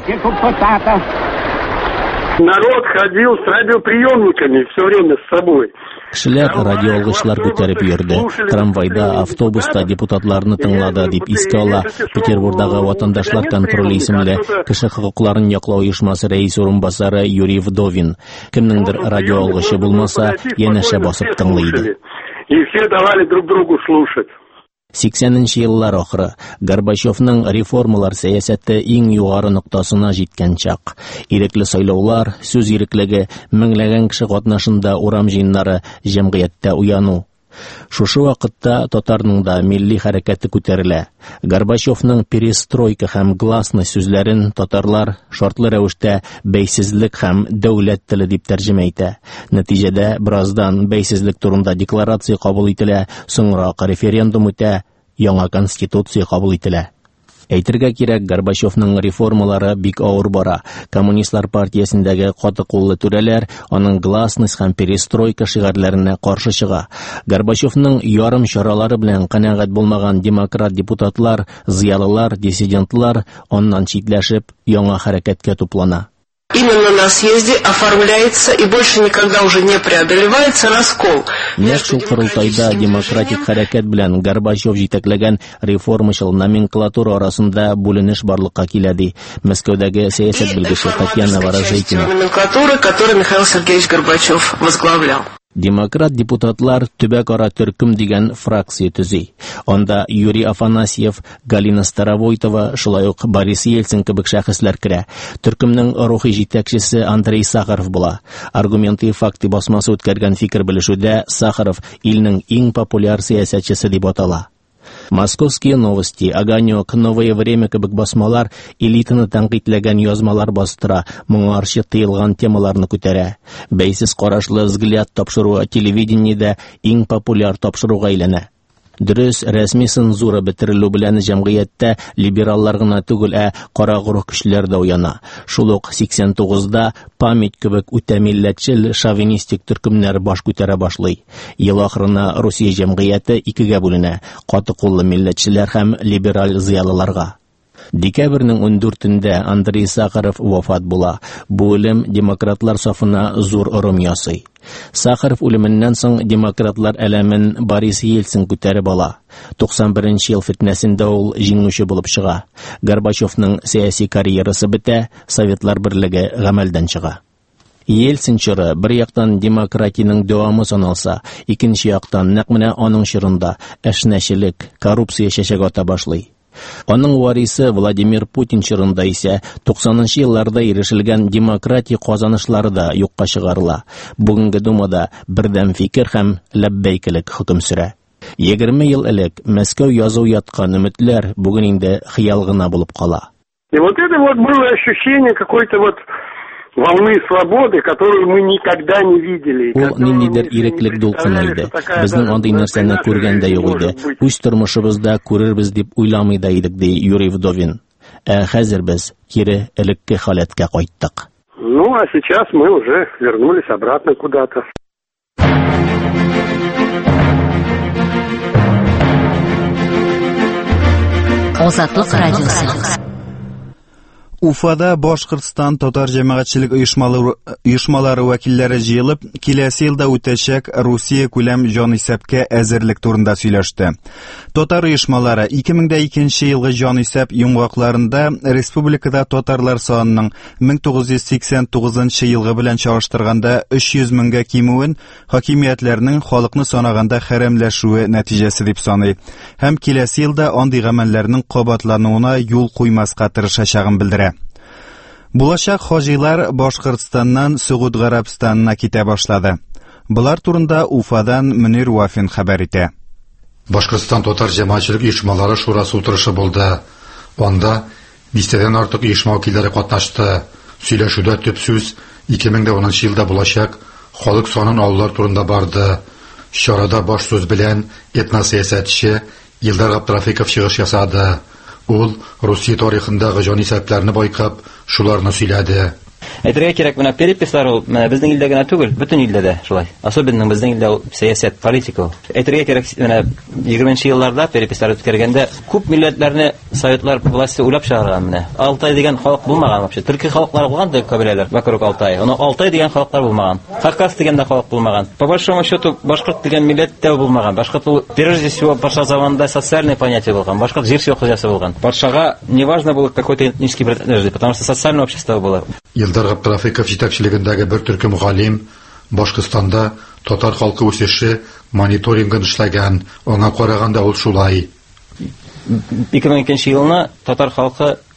Народ ходил с радиоприемниками все время с собой. Кешеләр радио алгычлар күтәреп йөрде. Трамвайда, автобуста депутатларны тыңлады дип искә ала Петербургдагы ватандашлар контроле исемле кеше хокукларын яклау оешмасы рәис урынбасары Юрий Вдовин. Кемнеңдер радио алгычы булмаса, янәшә басып тыңлый иде. И все давали друг другу слушать. 80-нче еллар ахыры Горбачевның реформалар сәясәте иң югары ноктасына җиткән чак. Ирекле сайлаулар, сүз иреклеге, меңләгән кеше катнашында урам җыеннары, җәмгыятьтә уяну. Шушы вакытта татарның да милли хәрәкәте күтәрелә. Горбачевның перестройка һәм гласность сүзләрен татарлар шартлы рәвештә бәйсезлек һәм дәүләт теле дип тәрҗемә итә. Нәтиҗәдә бераздан бәйсезлек турында декларация кабул ителә, соңрак референдум үтә, яңа конституция кабул ителә. Әйтергә кирәк, Горбачевның реформалары бик авыр бара. Коммунистлар партиясендәге каты куллы түрәләр аның гласность һәм перестройка шигарьләренә каршы чыга. Горбачевның ярым чаралары белән канәгать булмаган демократ депутатлар, зыялылар, диссидентлар аннан читләшеп, яңа хәрәкәткә туплана. Именно на съезде оформляется и больше никогда уже не преодолевается раскол. Нәкъ шул курултайда демократик хәрәкәт белән Горбачев җитәкләгән реформачыл номенклатура арасында бүленеш барлыкка килә ди. Мәскәүдәге сәясәт белгече Татьяна Ворожейкина. Номенклатура, которую Михаил Сергеевич Горбачев возглавлял. Демократ депутатлар Төбәк-ара төркем дигән фракция төзи. Анда Юрий Афанасьев, Галина Старовойтова, шулай ук Борис Ельцин кебек шәхесләр керә. Төркемнең рухи җитәкчесе Андрей Сахаров була. Аргументы и факты басмасы үткәргән фикер белешүдә Сахаров илнең иң популяр сәясәтчесе дип атала. Московские новости, Огонек, Новое время кебек басмалар элитаны тәнкыйтьләгән язмалар бастыра, моңарчы тыелган темаларны күтәрә. Бәйсез карашлы взгляд тапшыруы телевидениедә иң популяр тапшыруга әйләнә. Дөрес, рәсми цензура бетерелү белән җәмгыятьтә либераллар гына түгел, карагуры көчләр дә уяна. Шул ук 89да память кебек үтә милләтчел шовинистик төркемнәр баш күтәрә башлый. Ел ахырына Русия җәмгыяте икегә бүленә: каты куллы милләтчеләр һәм либераль зыялыларга. Декабрьнең 14-ндә Андрей Сахаров вафат була. Бу үлем демократлар сафына зур орым ясый. Сахаров үлеменнән соң демократлар әләмен Борис Ельцин күтәреп ала. 91-нче ел фитнәсендә ул җиңүче булып чыга. Горбачевның сәяси карьерасы бетә, Советлар берлеге гамәлдән чыга. Ельцин чоры бер яктан демократиянең дәвамы саналса, икенче яктан нәкъ менә аның чорында әшнәчелек, коррупция чәчәк ата башлый. Аның варисы Владимир Путин чорында исә 90-нчы елларда ирешелгән демократия казанышлары да юкка чыгарыла. Бүгенге думада бердәм фикер һәм ләббәйкелек хөкем сөрә. 20 ел элек Мәскәү язу яткан өметләр бүген инде хыял гына булып кала. И вот это вот было ощущение какой-то вот волны свободы, которую мы никогда не видели. Ул ниндидер иреклек дулкыны иде. Безнең андый нәрсәне күргән дә юк иде. Үз тормышыбызда күрербез дип уйламый да идек, ди Юрий Вдовин. Хәзер без кире элекке халәткә кайттык. Ну, а сейчас мы уже вернулись обратно куда-то. Азатлык радиосы. Уфада Башкортстан татар җәмәгатьчелек оешмалары вәкилләре җыелып, киләсе елда үтәчәк Русия күләм җанисәпкә әзерлек турында сөйләште. Татар оешмалары 2002 елгы җанисәп йомгакларында республикада татарлар санының 1989 елгы белән чагыштырганда 300 меңгә кимүен хакимиятләрнең халыкны санаганда хәрәмләшүе нәтиҗәсе дип саный. Һәм киләсе елда андый гамәлләрнең кабатлануына юл куймаска тырышачагын белдерә. Булачак хаҗилар Башкортстаннан Сәгуд Гарәбстанына китә башлады. Булар турында Уфадан Мөнир Вафин хәбәр итә. Башкортстан татар җәмәгатьчелек оешмалары шурасы утырышы булды. Анда 50дән артык оешма вәкилләре катнашты. Сөйләшүдә төп сүз 2010 елда булачак халык санын алулар турында барды. Чарада баш сүз белән этносәясәтче Илдар Габдрафиков чыгыш ясады. Ул Русия тарихындагы җанисәпләрне байкап, шуларны сөйләде. Әйтергә кирәк, менә перепислар ул безнең илдә генә түгел, бөтен илдә дә шулай. Особенно безнең илдә сәясәт, политика. Әйтергә кирәк, менә 20нчы елларда перепислар үткәргәндә күп милләтләрне Советлар власте уйлап чыгарган менә. Алтай дигән халык булмаган вообще. Төрки халыклары булган да кабиләләр, вокруг Алтай. Аны Алтай дигән халыклар булмаган. Хакас дигән дә халык булмаган. По большому счету башкорт дигән милләт тә булмаган. Башкорт ул прежде всего патша заманында социальное понятие булган. Башкорт җир сөю хуҗасы булган. Патшага не важно было какой-то этнический принадлежность, потому что социальное общество было. Илдар Габдрафиков җитәкчелегендәге бер төркем галим Башкортстанда татар халкы үсеше мониторингын эшләгән. Аңа караганда ул шулай. 2002 елны татар халкы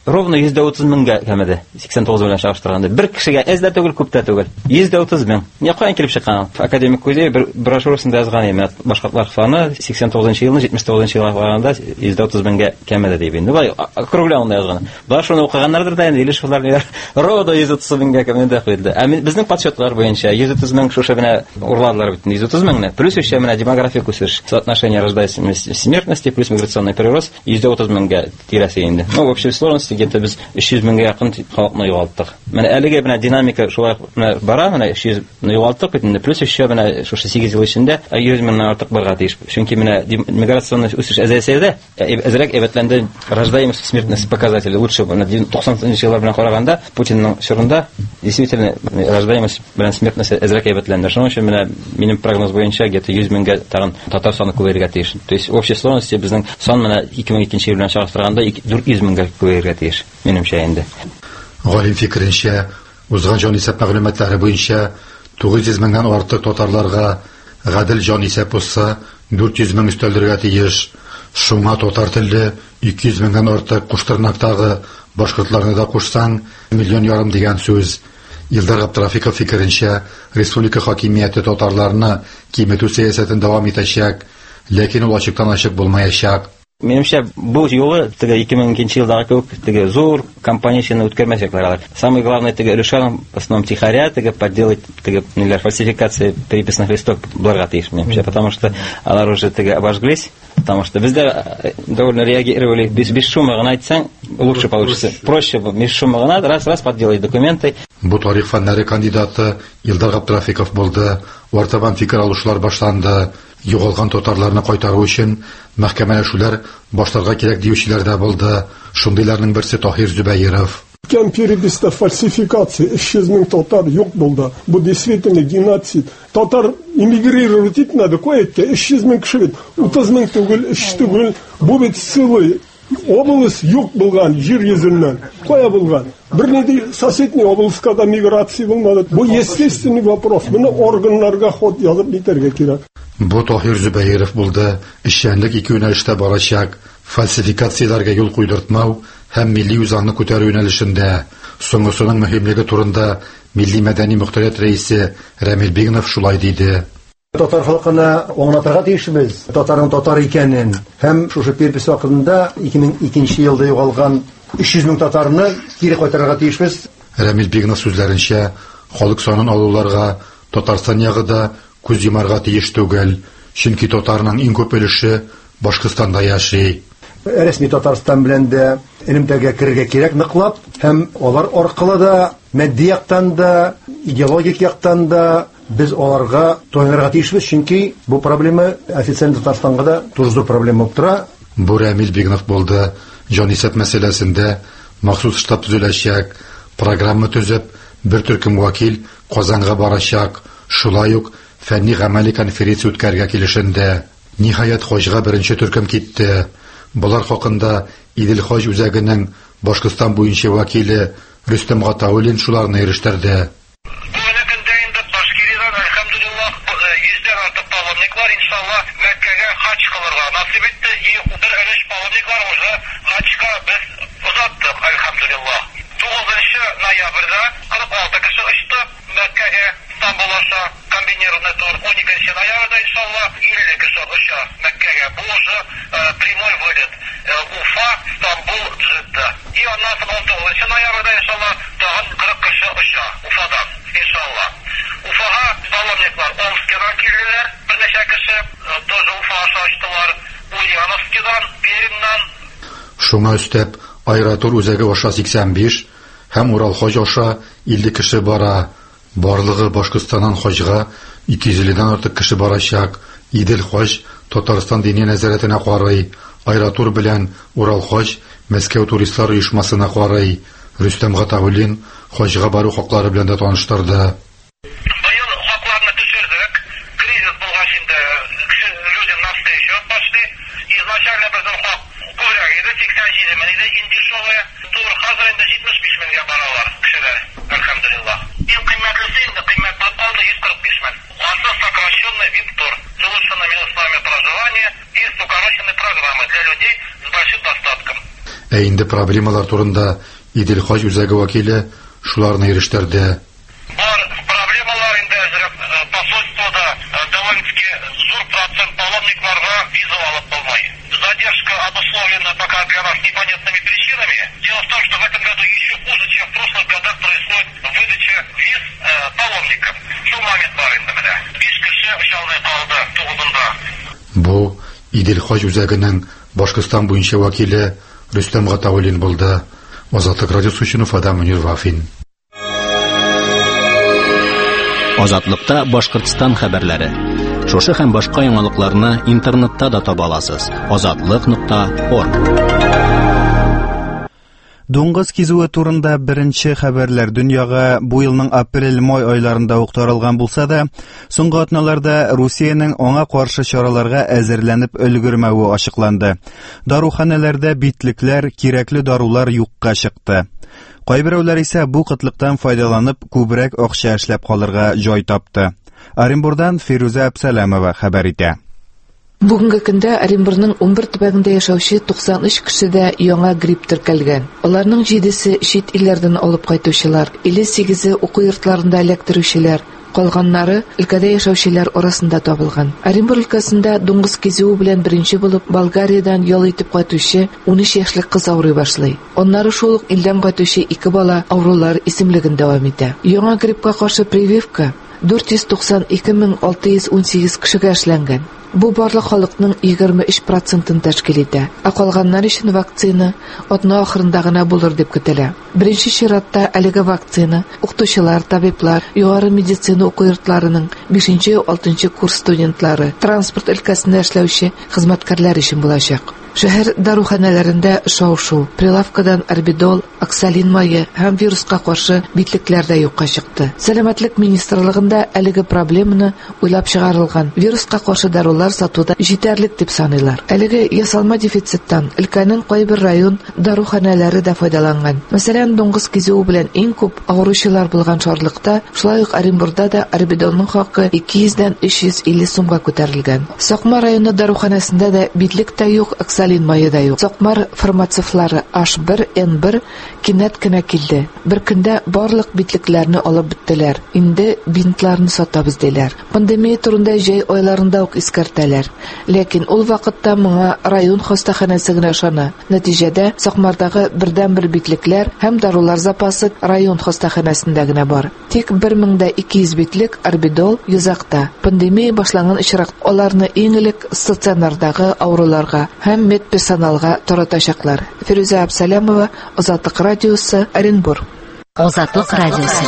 ровно 130 меңгә кәмеде. 89 белән чагыштырганда. Бер кешегә әз дә түгел, күп тә түгел. 130 мең. Якын килеп чыккан. Академик Кузей бер брошюрасында язган иде. Башкортлар саны 89 елны 79 елга караганда 130 меңгә кәмеде дип инде. Бай округлянда язган. Бар шуны укыганнардыр да инде Илешевлар ровно 130 меңгә кәмеде куйды. Ә безнең подсчетлар буенча 130 мең шушы белән урладылар бит. 130 меңне. Плюс еще менә демографик үсеш. Соотношение рождаемости смертности плюс миграционный прирост 130 меңгә тирәсе инде. Ну, в общей сложности где-то без 300 меңгә якын халыкны югалттык. Менә әлегә менә динамика шулай бара, менә 300 югалттык бит инде. Плюс еще менә шушы 8 ел эчендә 100 меңнән артык барга тиеш. Чөнки менә миграционный үсеш әзәсәдә әзрәк әвәтләнде рождаемость смертность показатели лучше. 90-нчы еллар белән караганда Путинның чорында действительно рождаемость белән смертность әзрәк әвәтләнде. Шуның өчен менә минем прогноз буенча где-то 100 меңгә тагын татар саны күбәйергә тиеш. То есть в общей сложности безнең сан менә 2002 ел белән чагыштырганда 400 меңгә күбәйергә тиеш. Минемчә инде. Галим фикеренчә, узган җан исәп мәгълүматлары буенча 900 меңнән артык татарларга гадел җан исәп булса 400 мең өстәлдергә тиеш. Шуңа татар телле 200 меңнән артык куштырнактагы башкортларны да кушсаң 1,5 миллион дигән сүз. Илдар Габдрафиков фикеренчә, республика хакимияте татарларны киметү сәясәтен дәвам итәчәк, ләкин ул ачыктан-ачык булмаячак. Минемчә, бу юлы 2002 елдагы кебек зур компанияне үткәрмәячәкләр. Самое главное решаем в основном тихоря, подделать фальсификации переписных листов булырга тиеш минемчә, потому что алар уже обожглись, потому что бездә довольно реагировали без шума гына әйтсәң, лучше получится. Проще без шума гына раз подделать документы. Бу тарих фәннәре кандидаты Илдар Габдрафиков булды. Вартабан фикер алышлар башланды. Югалган татарларны кайтару өчен мәхкәмәләшүләр башларга кирәк диючеләр дә булды. Шундыйларның берсе Таһир Зөбәеров. Кем переписта фальсификации 300 мең татар юк булды. Бу действительно геноцид. Татар эмигрировать итеп надо кое-где 300 мең кеше. 30 мең түгел, 3 түгел. Бу бит сылы. Область юк булган жер йөзеннән. Кая булган? Бернинди соседний областька да миграция булмады. Бу естественный вопрос. Моны органнарга ход язып битәргә кирәк. Бу Таһир Зөбәеров булды. Эшчәнлек ике юнәлештә барачак. Фальсификацияләргә юл куйдыртмау һәм милли үзаңны күтәрү юнәлешендә. Соңгысының мөһимлеге турында Милли мәдәни мөхтәрәт рәисе Рамил Бигнов шулай диде. Татар халкына аңлатырга тиешбез. Татарның татар икәнен һәм шушы перепис вакытында 2002 елда югалган 300 мең татарны кире кайтарырга тиешбез. Рамил Бигнов сүзләренчә, халык санын алуларга Татарстан ягыда күз йомарга тиеш түгел, чөнки татарның иң күп өлеше Башкортстанда яши. Рәсми Татарстан белән дә элемтәгә керергә кирәк ныклап, һәм алар аркылы да матди яктан да, идеологик яктан да без аларга тойнырга тиешбез, чөнки бу проблема официаль Татарстанга да зур проблема булып тора. Бу Рамил Бигнов булды. Җан исәп мәсьәләсендә махсус штаб төзеләчәк, программа төзеп, бер төркем вакил Казанга барачак, шулай ук фәнни-гамәли конференция үткәргә килешендә. Ниһаять хаҗга беренче төркем китте. Булар хакында Идел хаҗ үзәгенең Башкортстан буенча вакиле Рөстәм Гатауллин шуларны ирештерде. Ноябрьдә 46 кеше очты Мәккәгә, Стамбул аша комбинированный тур. 12 ноябрьдә иншаллах 50 кеше оча Мәккәгә. Бу уже прямой вылет. Уфа, Стамбул, Джидда. И аннан 19 ноябрьдә иншаллах тагын 40 кеше оча Уфадан иншаллах. Уфага паломниклар Омскидан килделәр. Берничә кеше тоже Уфа аша очтылар. Ульяновскидан, Пермьнән. Шуңа өстәп Айратур үзәге аша 85 һәм Урал хаҗ аша 50 кеше бара. Барлыгы Башкортстаннан хаҗга 250-дән артык кеше барачак. Идел хаҗ Татарстан дини нәзарәтенә карый. Айратур белән Урал хаҗ Мәскәү туристлар оешмасына карый. Рөстәм Гатауллин хаҗга бару хаклары белән дә таныштырды. Быел хакларны төшердек. Кризис булгач инде люди навстречу пошли. Изначально безнең хак күбрәк иде, 87 мең иде, инде шулай. Тур хәзер инде 75 меңгә баралар кешеләр. Әлхәмдулилlah. Иң кыйммәтлесе инде кыйммәт булып алды 145 мең. Асы сокращенный вип-тур с улучшенными условиями проживания и с укороченной программой для людей с большим достатком. Инде проблемалар турында Идел Хаҗ үзәге вәкиле шуларны ирештерде. Бар проблемалар инде посольствода довольно-таки зур процент паломникларга виза алып булмай. Задержка обусловлена пока для нас непонятными причинами. Дело в том, что в этом году еще хуже, чем в прошлых годах происходит выдача виз паломникам. Şu момент бар инде менә. 5 кеше ошалдай калды 9-нда. Бу Идел Хаҗ үзәгенең Башкортстан буенча вәкиле Рөстәм Гатауллин булды. Азатлык радиосы өчен Уфадан Мөнир Вафин. Азатлыкта Башкортстан хәбәрләре. Шушы һәм башка яңалыкларны интернетта да таба аласыз. Azatlyk.org. Дуңгыз кизүе турында беренче хәбәрләр дөньяга бу елның апрель-май айларында ук таралган булса да, соңгы атналарда Русиянең аңа каршы чараларга әзерләнеп өлгермәве ачыкланды. Даруханәләрдә битлекләр, кирәкле дарулар юкка чыкты. Кайберәүләр исә бу кытлыктан файдаланып күбрәк акча эшләп калырга җай тапты. Оренбурдан Фируза Абсаламова хәбәр итә. Бүгенге көндә Оренбурның 11 төбәгендә яшәүче 93 кешедә яңа грипп теркәлгән. Аларның 7-се чит илләрдән алып кайтучылар, 58-се уку йортларында эләктерүчеләр, калганнары өлкәдә яшәүчеләр арасында табылган. Оренбур өлкәсендә дуңгыз кизүе белән беренче булып Болгариядән ял итеп кайтучы 13 яшьлек кыз авырый башлый. Аннары шул ук илдән кайтучы 2 бала авырулар исемлеген дәвам итә. Яңа гриппка каршы прививка 492,618 кешегә эшләнгән. Бу барлык халыкның 23% тәшкил итә. Калганнар өчен вакцина атна ахырында гына булыр дип көтелә. Беренче чиратта әлеге вакцина укытучылар, табиблар, югары медицина уку йортларының 5-6 курс студентлары, транспорт өлкәсендә эшләүче хезмәткәрләр өчен булачак. Шәһәр даруханәләрендә шау-шу, прилавкадан орбидол, оксалин мае һәм вируска каршы битлекләр дә юкка чыкты. Сәламәтлек министрлыгында әлеге проблеманы уйлап чыгарылган вируска каршы дарулар сатуда җитәрлек дип саныйлар. Әлеге ясалма дефициттан өлкәнең кайбер район даруханәләре дә файдаланган. Мәсәлән, дуңгыз кизүе белән иң күп авыручылар булган шарлыкта, шулай ук Оренбурда да орбидолның хакы 200-дән 350 сумга күтәрелгән. Сакмар районы даруханәсендә дә битлек тә юк, оксалин мае да юк. Сакмар фармацевтлары H1N1 кинәт кенә килде. Бер көндә барлык битлекләрне алып беттеләр. Инде бинтларны сатабыз диләр. Пандемия турында җәй айларында ук искәртәләр. Ләкин ул вакытта моңа район хастаханәсе генә ышана. Нәтиҗәдә Сакмардагы бердән-бер битлекләр һәм дарулар запасы район хастаханәсендә генә бар. Тик 1200 битлек орбидол йозакта. Пандемия башланган очрак аларны иң элек стационардагы авыруларга һәм медперсоналга таратачаклар. Фируза Абсаламова, Азатлык радиосы, Оренбур. Азатлык радиосы.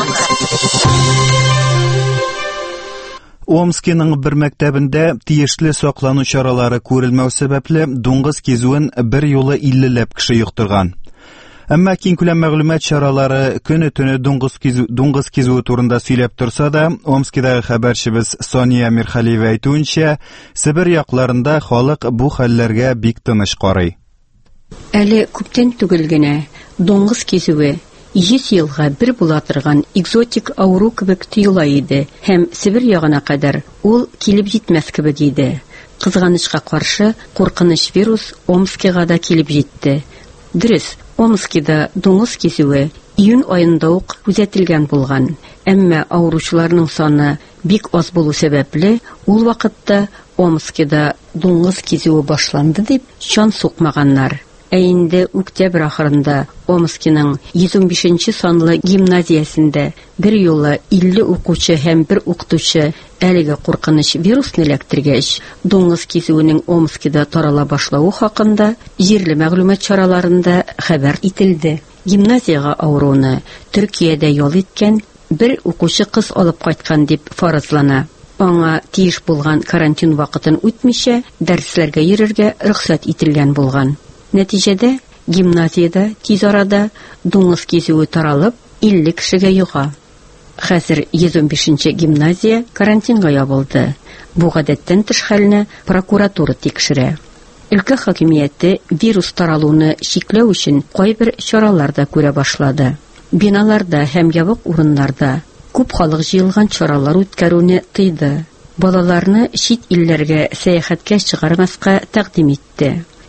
Омскиның бер мәктәбендә тиешле саклану чаралары күрелмәү сәбәпле дуңгыз кизүен бер юлы 50ләп кеше йоктырган. Әмма киң күләм мәгълүмат чаралары көне-төне дуңгыз кизүе турында сөйләп торса да, Омскидагы хәбәрчебез Сония Мирхалиева әйтүенчә, Себер якларында халык бу хәлләргә бик тыныч карый. Әле күптән түгел генә дуңгыз кизүе 100 елга бер була торган экзотик ауру кебек тоела иде һәм Себер ягына кадәр ул килеп җитмәс кебек иде. Кызганычка каршы, куркыныч вирус Омскига да килеп җитте. Дөрес, Омскида дуңгыз кизүе июнь айында ук күзәтелгән булган. Әмма авыручыларның саны бик аз булу сәбәпле, ул вакытта Омскида дуңгыз кизүе башланды дип чан сукмаганнар. Ә инде октябрь ахырында Омскиның 115 санлы гимназиясендә бер юлы 50 укучы һәм бер укытучы әлеге куркыныч вирусны эләктергәч, дуңгыз кизүенең Омскида тарала башлауы хакында җирле мәгълүмат чараларында хәбәр ителде. Гимназияга авыруны Төркиядә ял иткән бер укучы кыз алып кайткан дип фаразлана. Аңа тиеш булган карантин вакытын үтмичә дәресләргә йөрергә рөхсәт ителгән булган. Нәтиҗәдә гимназиядә тиз арада дуңгыз кизүе таралып 50 кешегә йога. Хәзер 115-нче гимназия карантинга ябылды. Бу гадәттән тыш хәлне прокуратура тикшерә. Өлкә хакимияте вирус таралуны чикләү өчен кайбер чаралар да күрә башлады. Биналарда һәм ябык урыннарда күп халык җыелган чаралар үткәрүне тыйды. Балаларны чит илләргә сәяхәткә чыгармаска тәкъдим итте.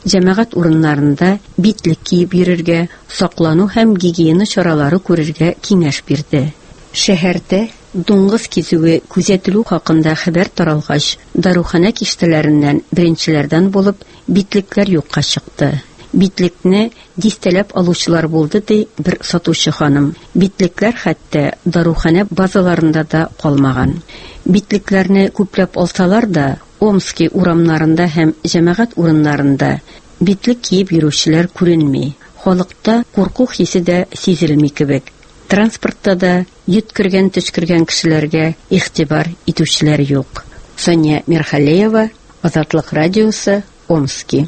җәмәгать урыннарында битлек киеп йөрергә, саклану һәм гигиена чаралары күрергә киңәш бирде. Шәһәрдә дуңгыз кизүе күзәтелү хакында хәбәр таралгач, дарухана киштәләреннән беренчеләрдән булып битлекләр юкка чыкты. Битлекне дистәләп алучылар булды ди бер сатучы ханым. Битлекләр хәтта дарухана базаларында да калмаган. Битлекләрне күпләп алсалар да, Омский урамнарында һәм җәмәгать урыннарында битлек киеп йөрүчеләр күренми. Халыкта курку хисе дә сизелми кебек. Транспортта да йөткергән төшкергән кешеләргә игътибар итүчеләр юк. Соня Мирхалеева, Азатлык радиосы, Омский.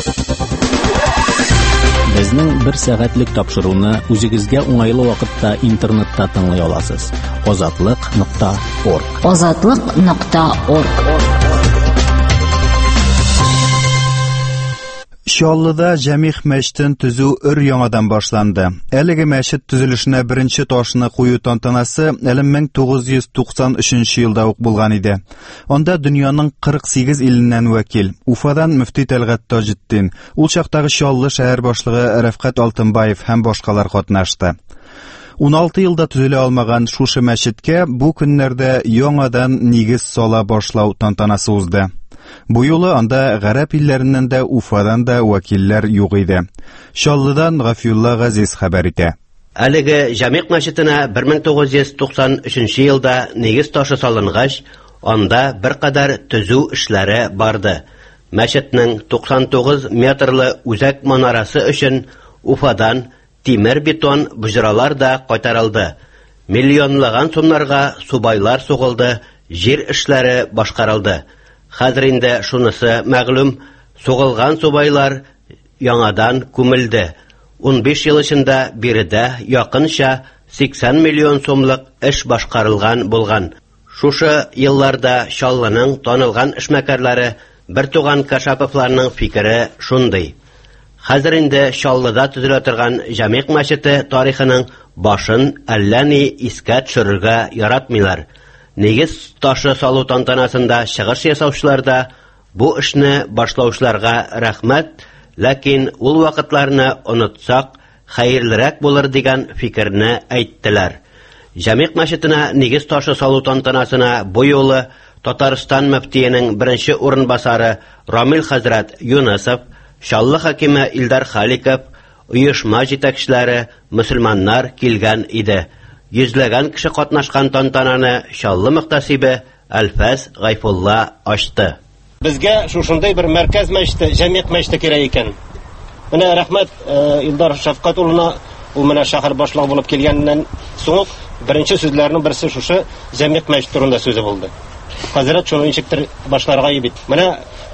Безнең 1 сәгатьлек тапшыруны үзегезгә уңайлы вакытта интернетта тыңлый аласыз. Azatlyk.org. Azatlyk.org. Чаллыда Җәмигъ мәчетен төзү өр-яңадан башланды. Әлеге мәчет төзелешенә беренче ташны кую тантанасы 1993 елда ук булган иде. Анда дөньяның 48 иленнән вәкил, Уфадан мөфти Тәлгать Таҗетдин, ул чактагы Чаллы шәһәр башлыгы Рәфкать Алтынбаев һәм башкалар катнашты. 16 елда төзелә алмаган шушы мәчеткә бу көннәрдә яңадан нигез сала башлау тантанасы узды. Бу юлы анда гарәп илләреннән дә Уфадан да вәкилләр юк иде. Чаллыдан Гафиулла Газиз хәбәр итә. Әлеге Җәмигъ мәчетенә 1993 елда нигез ташы салынгач, анда беркадәр төзү эшләре барды. Мәчетнең 99 метрлы үзәк манарасы өчен Уфадан тимер-бетон буҗралар да кайтарылды. Миллионлаган сумнарга субайлар сугылды, җир эшләре башкарылды. Хәзер инде шунысы мәгълүм, сугылган субайлар яңадан күмелде. 15 ел эчендә биредә якынча 80 миллион сумлык эш башкарылган булган. Шушы елларда Чаллының танылган эшмәкәрләре Бертуган Кашаповларның фикере шундый. Хәзер инде Чаллыда төзелә торган Җәмигъ мәчете тарихының башын әллә ни искә төшерергә яратмыйлар. Нигез ташы салу тантанасында чыгыш ясаучылар да бу эшне башлаучыларга рәхмәт, ләкин ул вакытларны онытсак, хәерлерәк булыр дигән фикерне әйттеләр. Җәмигъ мәчетенә нигез ташы салу тантанасына бу юлы Татарстан мөфтиенең беренче урынбасары Рамил хәзрәт Юнысов, Чаллы хакиме Илдар Халиков, оешма җитәкчеләре, мөселманнар килгән иде. Йөзләгән кеше катнашкан тантананы Чаллы мөхтәсибе Әлфәс Гайфулла ачты. Безгә шушындай бер мәркәз мәчете, Җәмигъ мәчете кирәк икән. Менә рәхмәт Илдар Шәфкать улына, ул менә шәһәр башлыгы булып килгәннән соң беренче сүзләрнең берсе шушы Җәмигъ мәчете турында сүзе булды. Хәзрәт шуны ничектер башларга ибит. Менә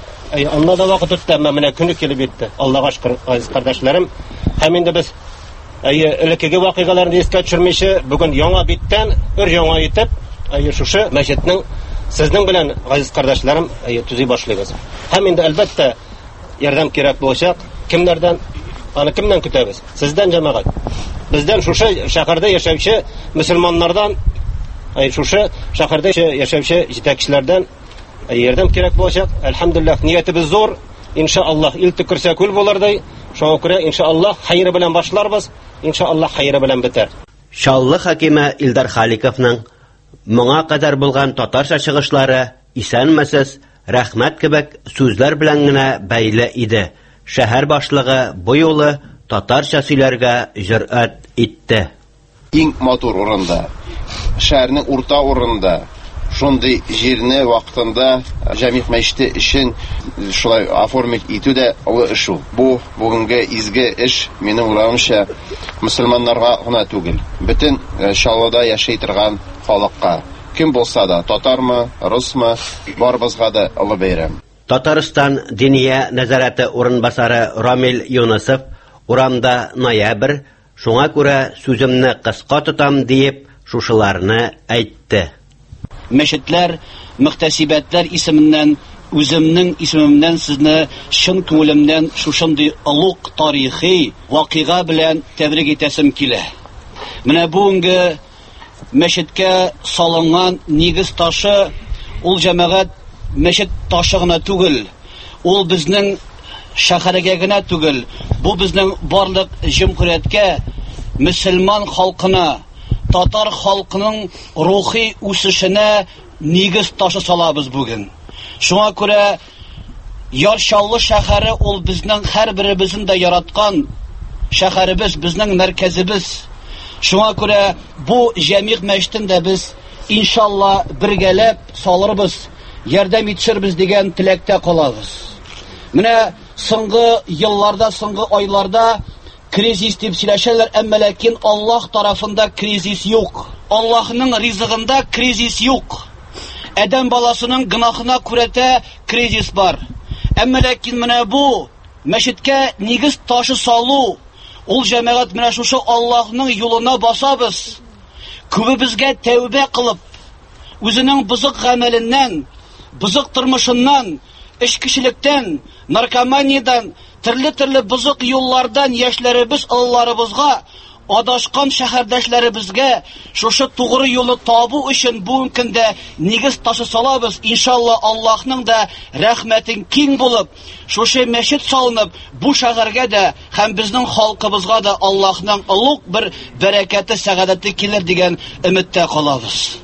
анда да вакыт үтте, менә көне килеп итте. Аллага шөкер, азиз кардәшләрем. Һәм инде без элеккеге вакыйгаларны искә төшермичә, бүген яңа биттән өр-яңа итеп, шушы мәчетнең сезнең белән, азиз кардәшләрем, төзи башлыйбыз. Һәм инде әлбәттә ярдәм кирәк булачак. Кемнәрдән? Аны кемнән көтәбез? Сездән, җәмәгать. Бездән шушы шәһәрдә яшәүче мөселманнардан, шушы шәһәрдә яшәүче җитәкчеләрдән ярдәм кирәк булачак. Әлхәмдүлиллаһ, ниятебез зур. Иншааллаһ, ил төкерсә күл булырдай. Шуңа күрә иншааллаһ хәйре белән башларбыз. Иншааллаһ хәйре белән бетәр. Чаллы хакиме Илдар Халиковның моңа кадәр булган татарча чыгышлары исәнмәсез, рәхмәт кебек сүзләр белән генә бәйле иде. Шәһәр башлыгы бу юлы татарча сөйләргә җөрьәт итте. Иң матур урында, шәһәрнең урта урында, шундый җирне вакытында Җәмигъ мәчете өчен шулай оформить итү дә олы эш ул. Бу бүгенге изге эш минем уйлавымча мөселманнарга гына түгел, бөтен Чаллыда яшәй торган халыкка, кем булса да, татармы, русмы, барыбызга да олы бәйрәм. Татарстан Диния нәзарәте урынбасары Рамил Юнысов урамда ноябрь, шуңа күрә сүземне кыска тотам диеп шушыларны әйтте. Мәчетләр, мөхтәсибәтләр исеменнән, үземнең исемемнән сезне чын күңелемнән шушындый олуг тарихи вакыйга белән тәбрик итәсем килә. Менә бүгенге мәчеткә салынган нигез ташы ул җәмәгать мәчет ташы гына түгел, ул безнең шәһәргә генә түгел, бу безнең барлык җәмгыятькә, мөселман халкына, татар халкының рухи үсешенә нигез ташы салабыз бүген. Шуңа күрә Ярчаллы шәһәре ул безнең һәрберебезне дә яраткан шәһәребез, безнең мәркәзебез. Шуңа күрә бу җәмигъ мәчетендә без иншалла бергәләп салырбыз, ярдәм итешербез дигән теләктә калабыз. Менә соңгы елларда, соңгы айларда кризис дип сөйләшәләр, әмма ләкин Аллаһ тарафында кризис юк. Аллаһның ризыгында кризис юк. Адәм баласының гынахына күрәтә кризис бар. Әмма ләкин менә бу мәчеткә нигез ташы салу, ул җәмәгать менә шушы Аллаһның юлына басабыз. Күбебезгә тәүбә кылып, үзенең бузык гамәленнән, бузык тормышыннан, эчкечелектән, наркоманиядән, төрле бузык юллардан яшьләребез, алларыбызга, адашкан шәһәрдәшләребезгә шушы тугры юлны табу өчен бу көндә нигез ташы салабыз. Иншалла Аллаһның да рәхмәтен киң булып, шушы мәчет салынып, бу шәһәргә дә һәм безнең халкыбызга да Аллаһның улуг бер бәрәкәте, сәгадәте килер дигән өметтә калабыз.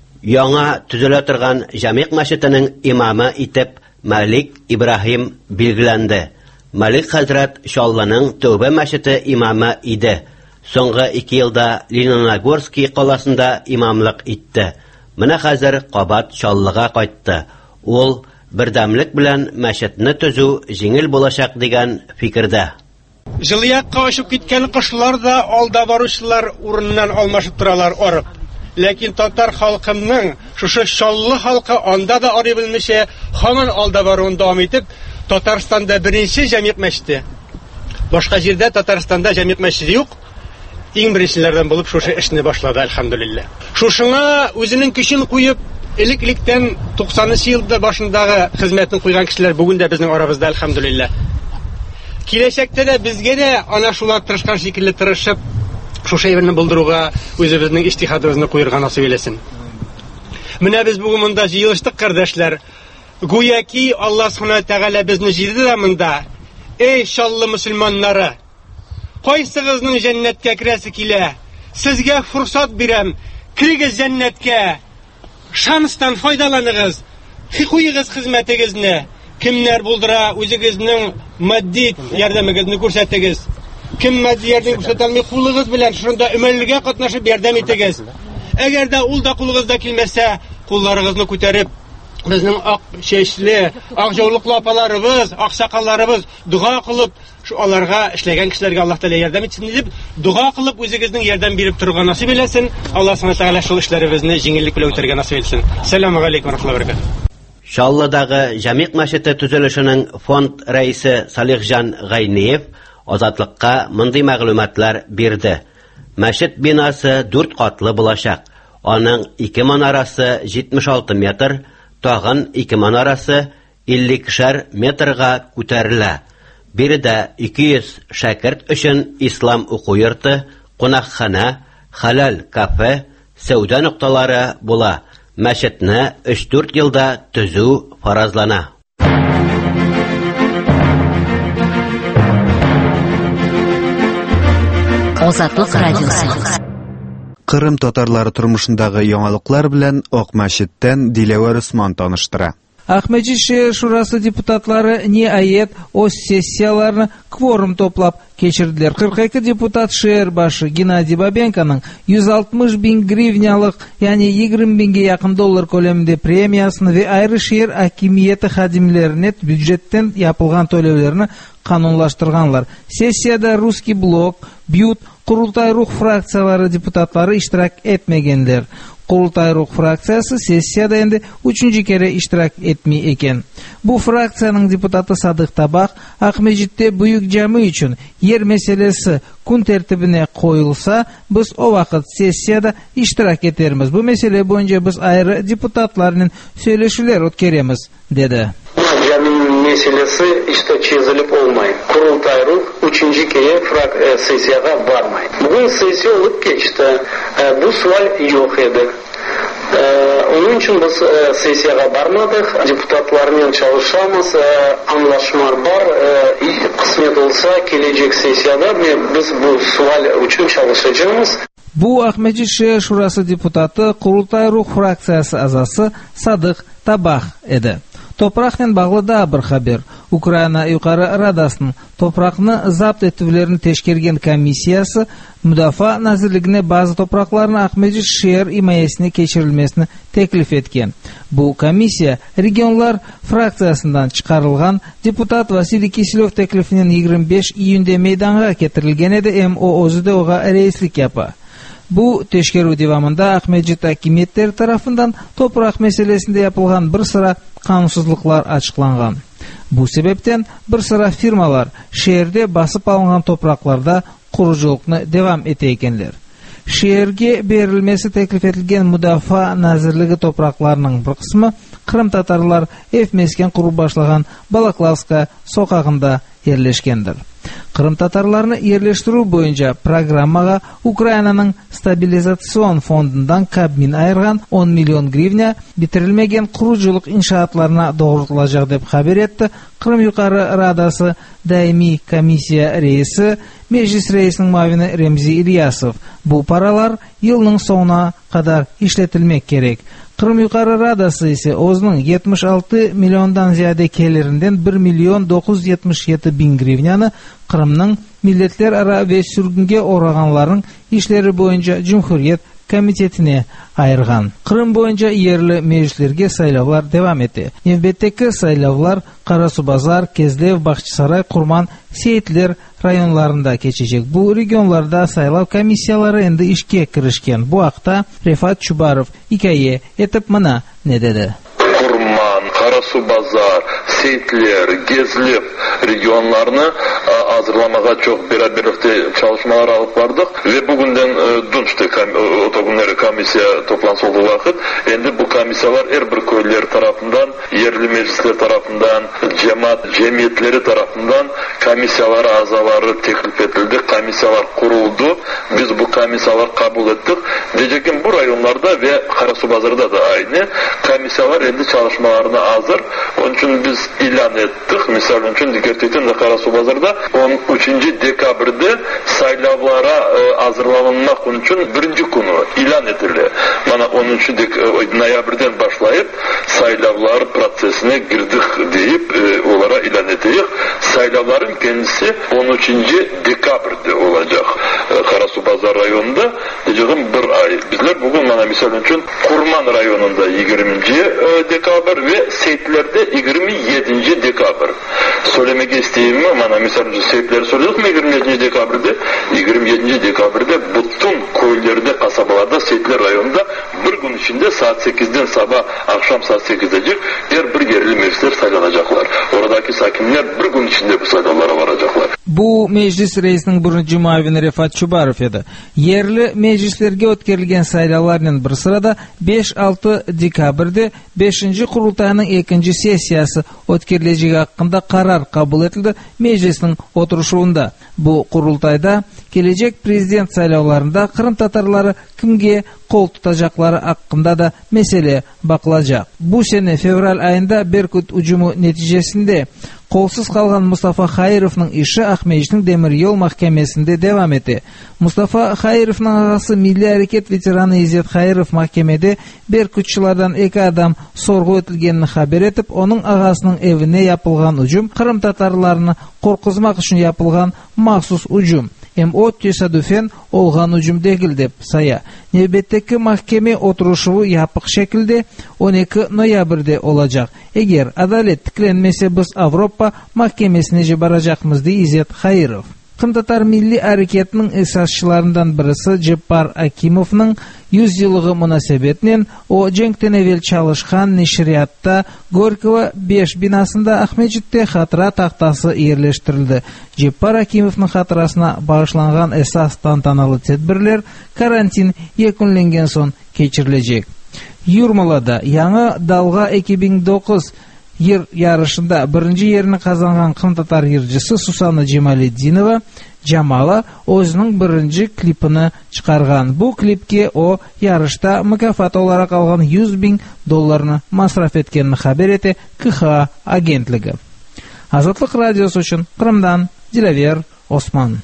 Яңа төзелә торган җәмигъ мәчетенең имамы итеп Малик Ибраһим билгеләнде. Малик хәзрәт Шалланың Тәүбә мәчете имамы иде. Соңгы 2 елда Лениногорский каласында имамлык итте. Менә хәзер кабат Шаллыга кайтты. Ул бердәмлек белән мәчетне төзү җиңел булачак дигән фикердә. Җылыякка ашып киткән кышлар да алда баручылар урыннан алмашып торалар арып. Ләкин татар халкының шушы Шаллы халкы анда да арый белмичә, һаман алда баруын дәвам итеп, Татарстанда беренче җәмигъ мәчете. Башка җирдә Татарстанда җәмигъ мәчете юк. Иң беренчеләрдән булып шушы эшне башлады, әлхәмдүлилләh. Шушыңа үзенең көчен куеп, элек-электән 90-нчы елда башындагы хезмәтен куйган кешеләр бүген дә безнең арабызда, әлхәмдүлилләh. Киләчәктә дә безгә дә ана шулар тырышкан шикелле тырышып, шушы әйберне булдыруга үзебезнең иҗтиһадыбызны куярга насыйп итсен. Менә без бүген монда җыелыштык, кардәшләр. Гуяки Аллаһ Субханаһу тәгалә безне җыйды да монда. Эй шаллы мөселманнары, кайсыгызның җәннәткә керәсе килә? Сезгә фурсат бирәм. Кирегез җәннәткә. Шанстан файдаланыгыз. Куйыгыз хезмәтегезне. Кемнәр булдыра, үзегезнең матди ярдәмегезне күрсәтегез. Кем матди ярдәм күрсәтә алмый, кулыгыз белән шунда өмәллегә катнашып ярдәм итегез. Әгәр дә ул да кулыгызда килмәсә, кулларыгызны күтәреп, безнең ак чәчле, ак җаулыклы апаларыбыз, ак сакалларыбыз дуга кылып, шу аларга эшләгән кешеләргә Аллаһ Тәгалә ярдәм итсен дип, дуга кылып үзегезнең ярдәм биреп торырга насыйп итсен. Аллаһ Субханаһу Тәгалә шул эшләребезне җиңеллек белән үтәргә насыйп итсен. Ассаламу алейкум ва рахматуллаһи ва баракатуһ. Шаллыдагы җәмигъ мәчете төзелешенең фонд рәисе Салихҗан Гайниев Азатлыкка мондый мәгълүматлар бирде. Мәчет бинасы 4 катлы булачак. Аның 2 манарасы 76 метр, тагын 2 манарасы 50 метрга күтәрелә. Биредә 200 шәкерт өчен ислам уку йорты, кунакхана, халал кафе, сәүдә нукталары була. Мәчетне 3-4 елда төзү фаразлана. Азатлык радиосы. Кырым татарлары тормышындагы яңалыклар белән Ак мәчеттән Диләвәр Усман таныштыра. Ахмеджи шәһәр шурасы депутатлары ниаят ос сессияларны кворум топлап кечерделәр. 42 депутат шәһәр башы Геннадий Бабенконың 160 000 гривнялык, ягъни 20 000 якын доллар күләмендә премиясын ва айры шәһәр хакимияте хадимләренә бюджеттан япылган төләүләрне канунлаштырганлар. Сессиядә Русский блок, Бют, Курултай рух фракциялары депутатлары иштирак этмәгәннәр. Курултай рух фракциясы сессияда инде 3-нче кere иштирак этми экен. Бу фракцияның депутаты Садык Табак Акмеҗиттә büyük җәми өчен ер мәсьәләсе күн тәртибенә коелса, без о вакыт сессияда иштирак етербез. Бу мәсьәлә буенча без айры депутатларның сөйләшүләр үткәрәбез, диде. Meselesi işte çözülüp olmayı. Kurultaylık 3. kere sesiyaya varmayı. Bugün sesiye olup geçti. Bu sual yok idi. Onun için biz sessiyaga barmadık. Депутатлармен çalışamız. Anlaşma var. Kısmet olsa gelecek sessiyada biz bu sual için çalışacağız. Bu Ахмеджит Шия Шурасы депутаты Курултай Рух фракциясы азасы Садык Табах еді. Топрақпен бағлы да бір хабер. Украина юқары радасының топрақны запт етулерін тешкерген комиссиясы Müdafaa Nazirligine bazı toprakların Ахмеджит Шия himayesine geçirilmesini teklif etken. Bu komissiya regionlar fraksiyasından çıkarılgan deputat Vasiliy Kiselov teklifinin 25 iyunde meydana getirilgen edi, o özü de oğa reislik yapı. Bu teşkeru devamında Ахмеджит hakimiyetleri tarafından toprak meselesinde yapılgan bir sıra kanunsuzluklar açıklangan. Bu sebepten bir sıra firmalar şehirde basıp alıngan topraklarda kuruculukunu devam eteykenler. Şehirge berilmesi teklif etilgen Müdafaa Nazirligi topraklarının bir kısmı Kırım Tatarlar Efmesken kuru başlagan Balaklavska sokağında yerleşkendir. Kırım Tatarlarını yerleştiriu boyunca programmaga Ukrainanın Stabilizasyon Fondundan Kabmin ayırgan 10 milyon grivnya bitirilmegen kuruculuk inşaatlarına doğrultulacak dep haber etti. Kırım Yukarı Radası Daimi Komissiya Reisi Meclis Reisinin mavini Remzi İlyasov. Bu paralar yılının sonuna kadar işletilmek gerek. Kırım Yukarı Radası ise o'zining 76 milyondan ziyade kelerinden 1 milyon 977 bin grivnyani Kırımның milletler ara ve sürgünge uğraganların işleri boyunca Cumhuriyet Komitetine ayırgan. Kırım boyunca yerli meclislerge saylavlar devam etti. Növbetdeki saylavlar Karasubazar, Kezlev, Bahçısaray, Kurman, Seyitler rayonlarında geçecek. Bu regionlarda saylav komissiyaları endi işke kirişken. Bu haqda Refat Chubarov hikaye etip mana ne dedi? Kurman, Karasubazar, Seyitler, Gezlev regionlarını hazırlamağa çok beraberlikte çalışmalar alıp vardık ve bugünden dünçte otogunları komissiya toplantısı olduğu vakit endi bu komissiyalar her bir köylüler tarafından, yerli meclisler tarafından, cemiyetleri tarafından komissiyalar azaları teklif edildi, komissiyalar kuruldu. Biz bu komissiyalar kabul ettik. Diyecekim bu rayonlarda ve Karasubazar'da da aynı komissiyalar endi çalışmalarına hazır. Onun için biz ilan ettik. Misal için dikkat edin de Karasubazar'da 13. dekabrde saylavlara hazırlanmak için birinci günü ilan edildi. Bana 13. noyabrden başlayıp saylavlar prosesine girdik deyip onlara ilan edeyik. Saylavların kendisi 13. dekabrde olacak. Karasubazar rayonunda diyeceğim bir ay. Bizler bugün bana misal için Kurman rayonunda 20. dekabr ve Seyitler'de 27. dekabr. Söylemek istediğimi bana misal için Seyitleri söyledik mi 27. dekabrde? 27. dekabrde bütün köylerde, kasabalarda, Seyitler rayonunda bir gün içinde saat 8'den sabah akşam saat 8'decik her bir yerli meclisler saylanacaklar. Oradaki sakinler bir gün içinde bu saylanlara varacaklar. Bu meclis reisinin birinci muavini Refat Chubarov edi. Yerli meclislerge o'tkazilgan saylovlarning bir sırada 5-6 dekabrda 5. qurultayning 2. sessiyasi o'tkazilajagi haqida qaror qabul etildi. Meclisning o'tirishuvunda bu qurultayda gelecek prezident saylovlarında Kırım Tatarları kimge qo'l tutajaklari haqida da mesele bakılacak. Bu sene fevral ayında Berkut ucumu neticesinde kolsuz kalgan Mustafa Xayirovning işi Ahmejitning Demir Yo'l mahkemesinde devam etti. Mustafa Xayirovning ağası Milli Hareket veteranı İzzet Xayirov mahkemede Berkutçulardan 2 adam sorgu etilgenini haber etip, onun ağasının evine yapılgan ucum Kırım Tatarlarını korkuzmak için yapılgan mahsus ucum. O tesadüfen olgan ucum değil dep saya. Növbetteki mahkeme oturuşu yapık şekilde 12 noyabrde olacak. Eğer adalet tiklenmese biz Avrupa mahkemesine cibaracakmız diye İzzet Xayirov. Kırım Tatar Milli Hareketinin esasçılarından birisi Jeppar Akimov'ның 100 yıllığı münasebetinden o cenkten evvel çalışkan neşriyatta Gorkova 5 binasında Ahmejit'te hatıra tahtası yerleştirildi. Jeppar Akimov'ның hatırasına bağışlangan esas tantanalı tedbirler karantin yakınlangan son geçirilecek. Yurmalada Yangi Dalga 2009 Ер ярышында бірінші еріні қазанған қым-татар ержісі Сусана Джемалетдинова Джамала өзінің бірінші клипіні шығарған. Бұл клипке о ярышта мүкафат olarak алған $100,000 масраф еткенін хабар ете КХ агентлігі. Азатлық радиосы үшін Қырымдан Дилавер Осман.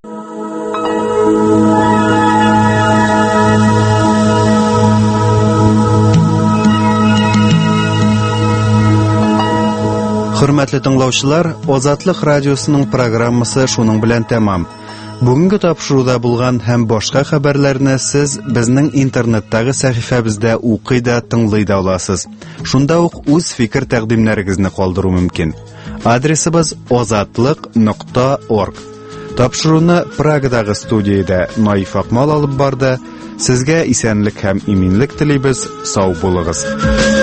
Hürmetli tыңлаучылар, Азатлык радиосының программасы шуның белән тәмам. Бүгенге тапшыруда булган һәм башка хәбәрләрне сез безнең интернеттагы сәхифәбездә укый да, тыңлый да аласыз. Шунда ук үз фикер тәкъдимнәрегезне калдыру мөмкин. Адресыбыз azatlyk.org. Тапшыруны Прагадагы студиядә Наиф Акмал алып барды. Сезгә исәнлек һәм иминлек телибез. Сау булыгыз.